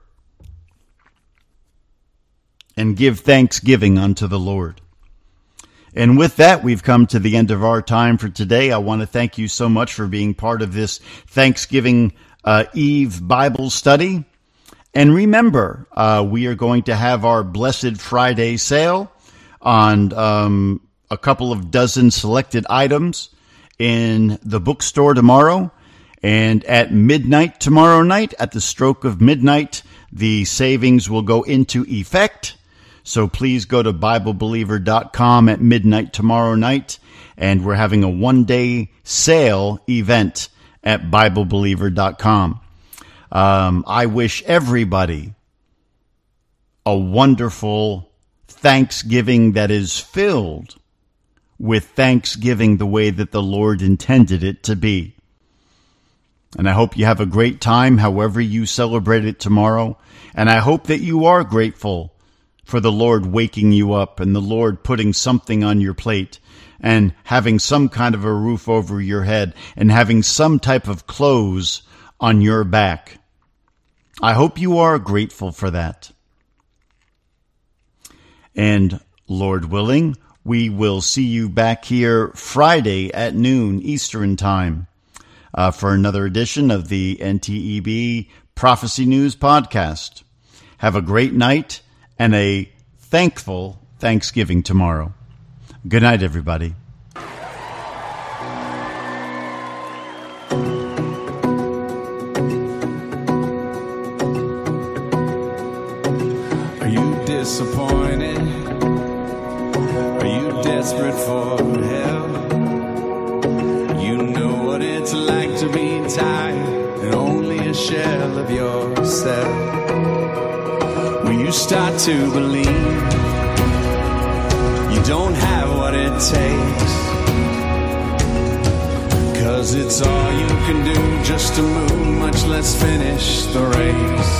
And give thanksgiving unto the Lord. And with that, we've come to the end of our time for today. I want to thank you so much for being part of this Thanksgiving Eve Bible study. And remember, we are going to have our Blessed Friday sale on a couple of dozen selected items in the bookstore tomorrow. And at midnight tomorrow night, at the stroke of midnight, the savings will go into effect. So please go to BibleBeliever.com at midnight tomorrow night. And we're having a one-day sale event at BibleBeliever.com. I wish everybody a wonderful Thanksgiving that is filled with thanksgiving the way that the Lord intended it to be. And I hope you have a great time however you celebrate it tomorrow. And I hope that you are grateful for the Lord waking you up and the Lord putting something on your plate and having some kind of a roof over your head and having some type of clothes on your back. I hope you are grateful for that. And Lord willing, we will see you back here Friday at noon Eastern Time for another edition of the NTEB Prophecy News Podcast. Have a great night and a thankful Thanksgiving tomorrow. Good night, everybody. Are you disappointed? Are you desperate for help? You know what it's like to be tired and only a shell of yourself. When you start to believe you don't have what it takes, 'cause it's all you can do just to move, much less finish the race.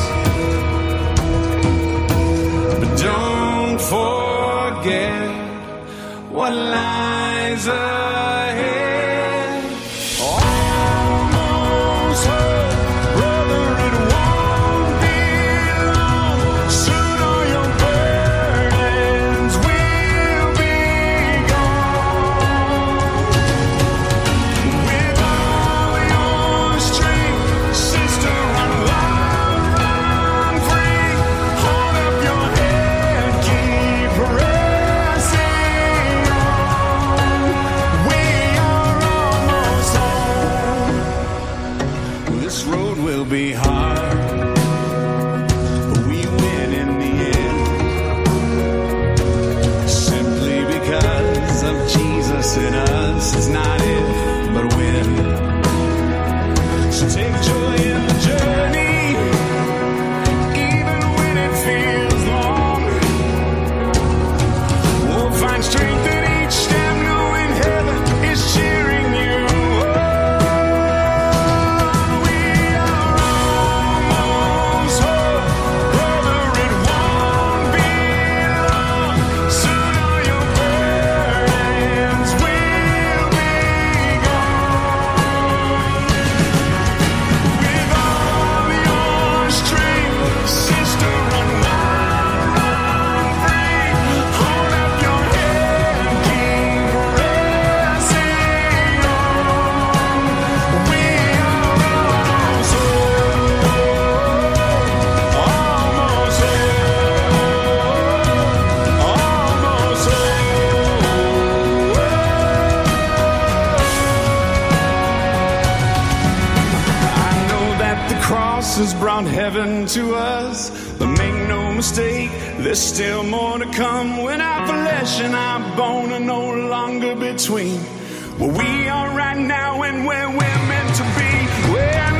But don't forget what lies ahead. Almost home, brother, it won't be long. Soon all your burdens will be gone. With all your strength, sister, run wild, run free. Hold up your head, keep pressing on. We are almost home. This road will be hard, but we win in the end. Simply because of Jesus in us. It's not if, but when. So take joy in the journey, even when it feels long. We'll find strength in each step, knowing heaven is cheering you on. We are almost home, brother, it won't be long. Soon all your burdens has brought heaven to us. But make no mistake, there's still more to come when our flesh and our bone are no longer between where we are right now and where we're meant to be. Where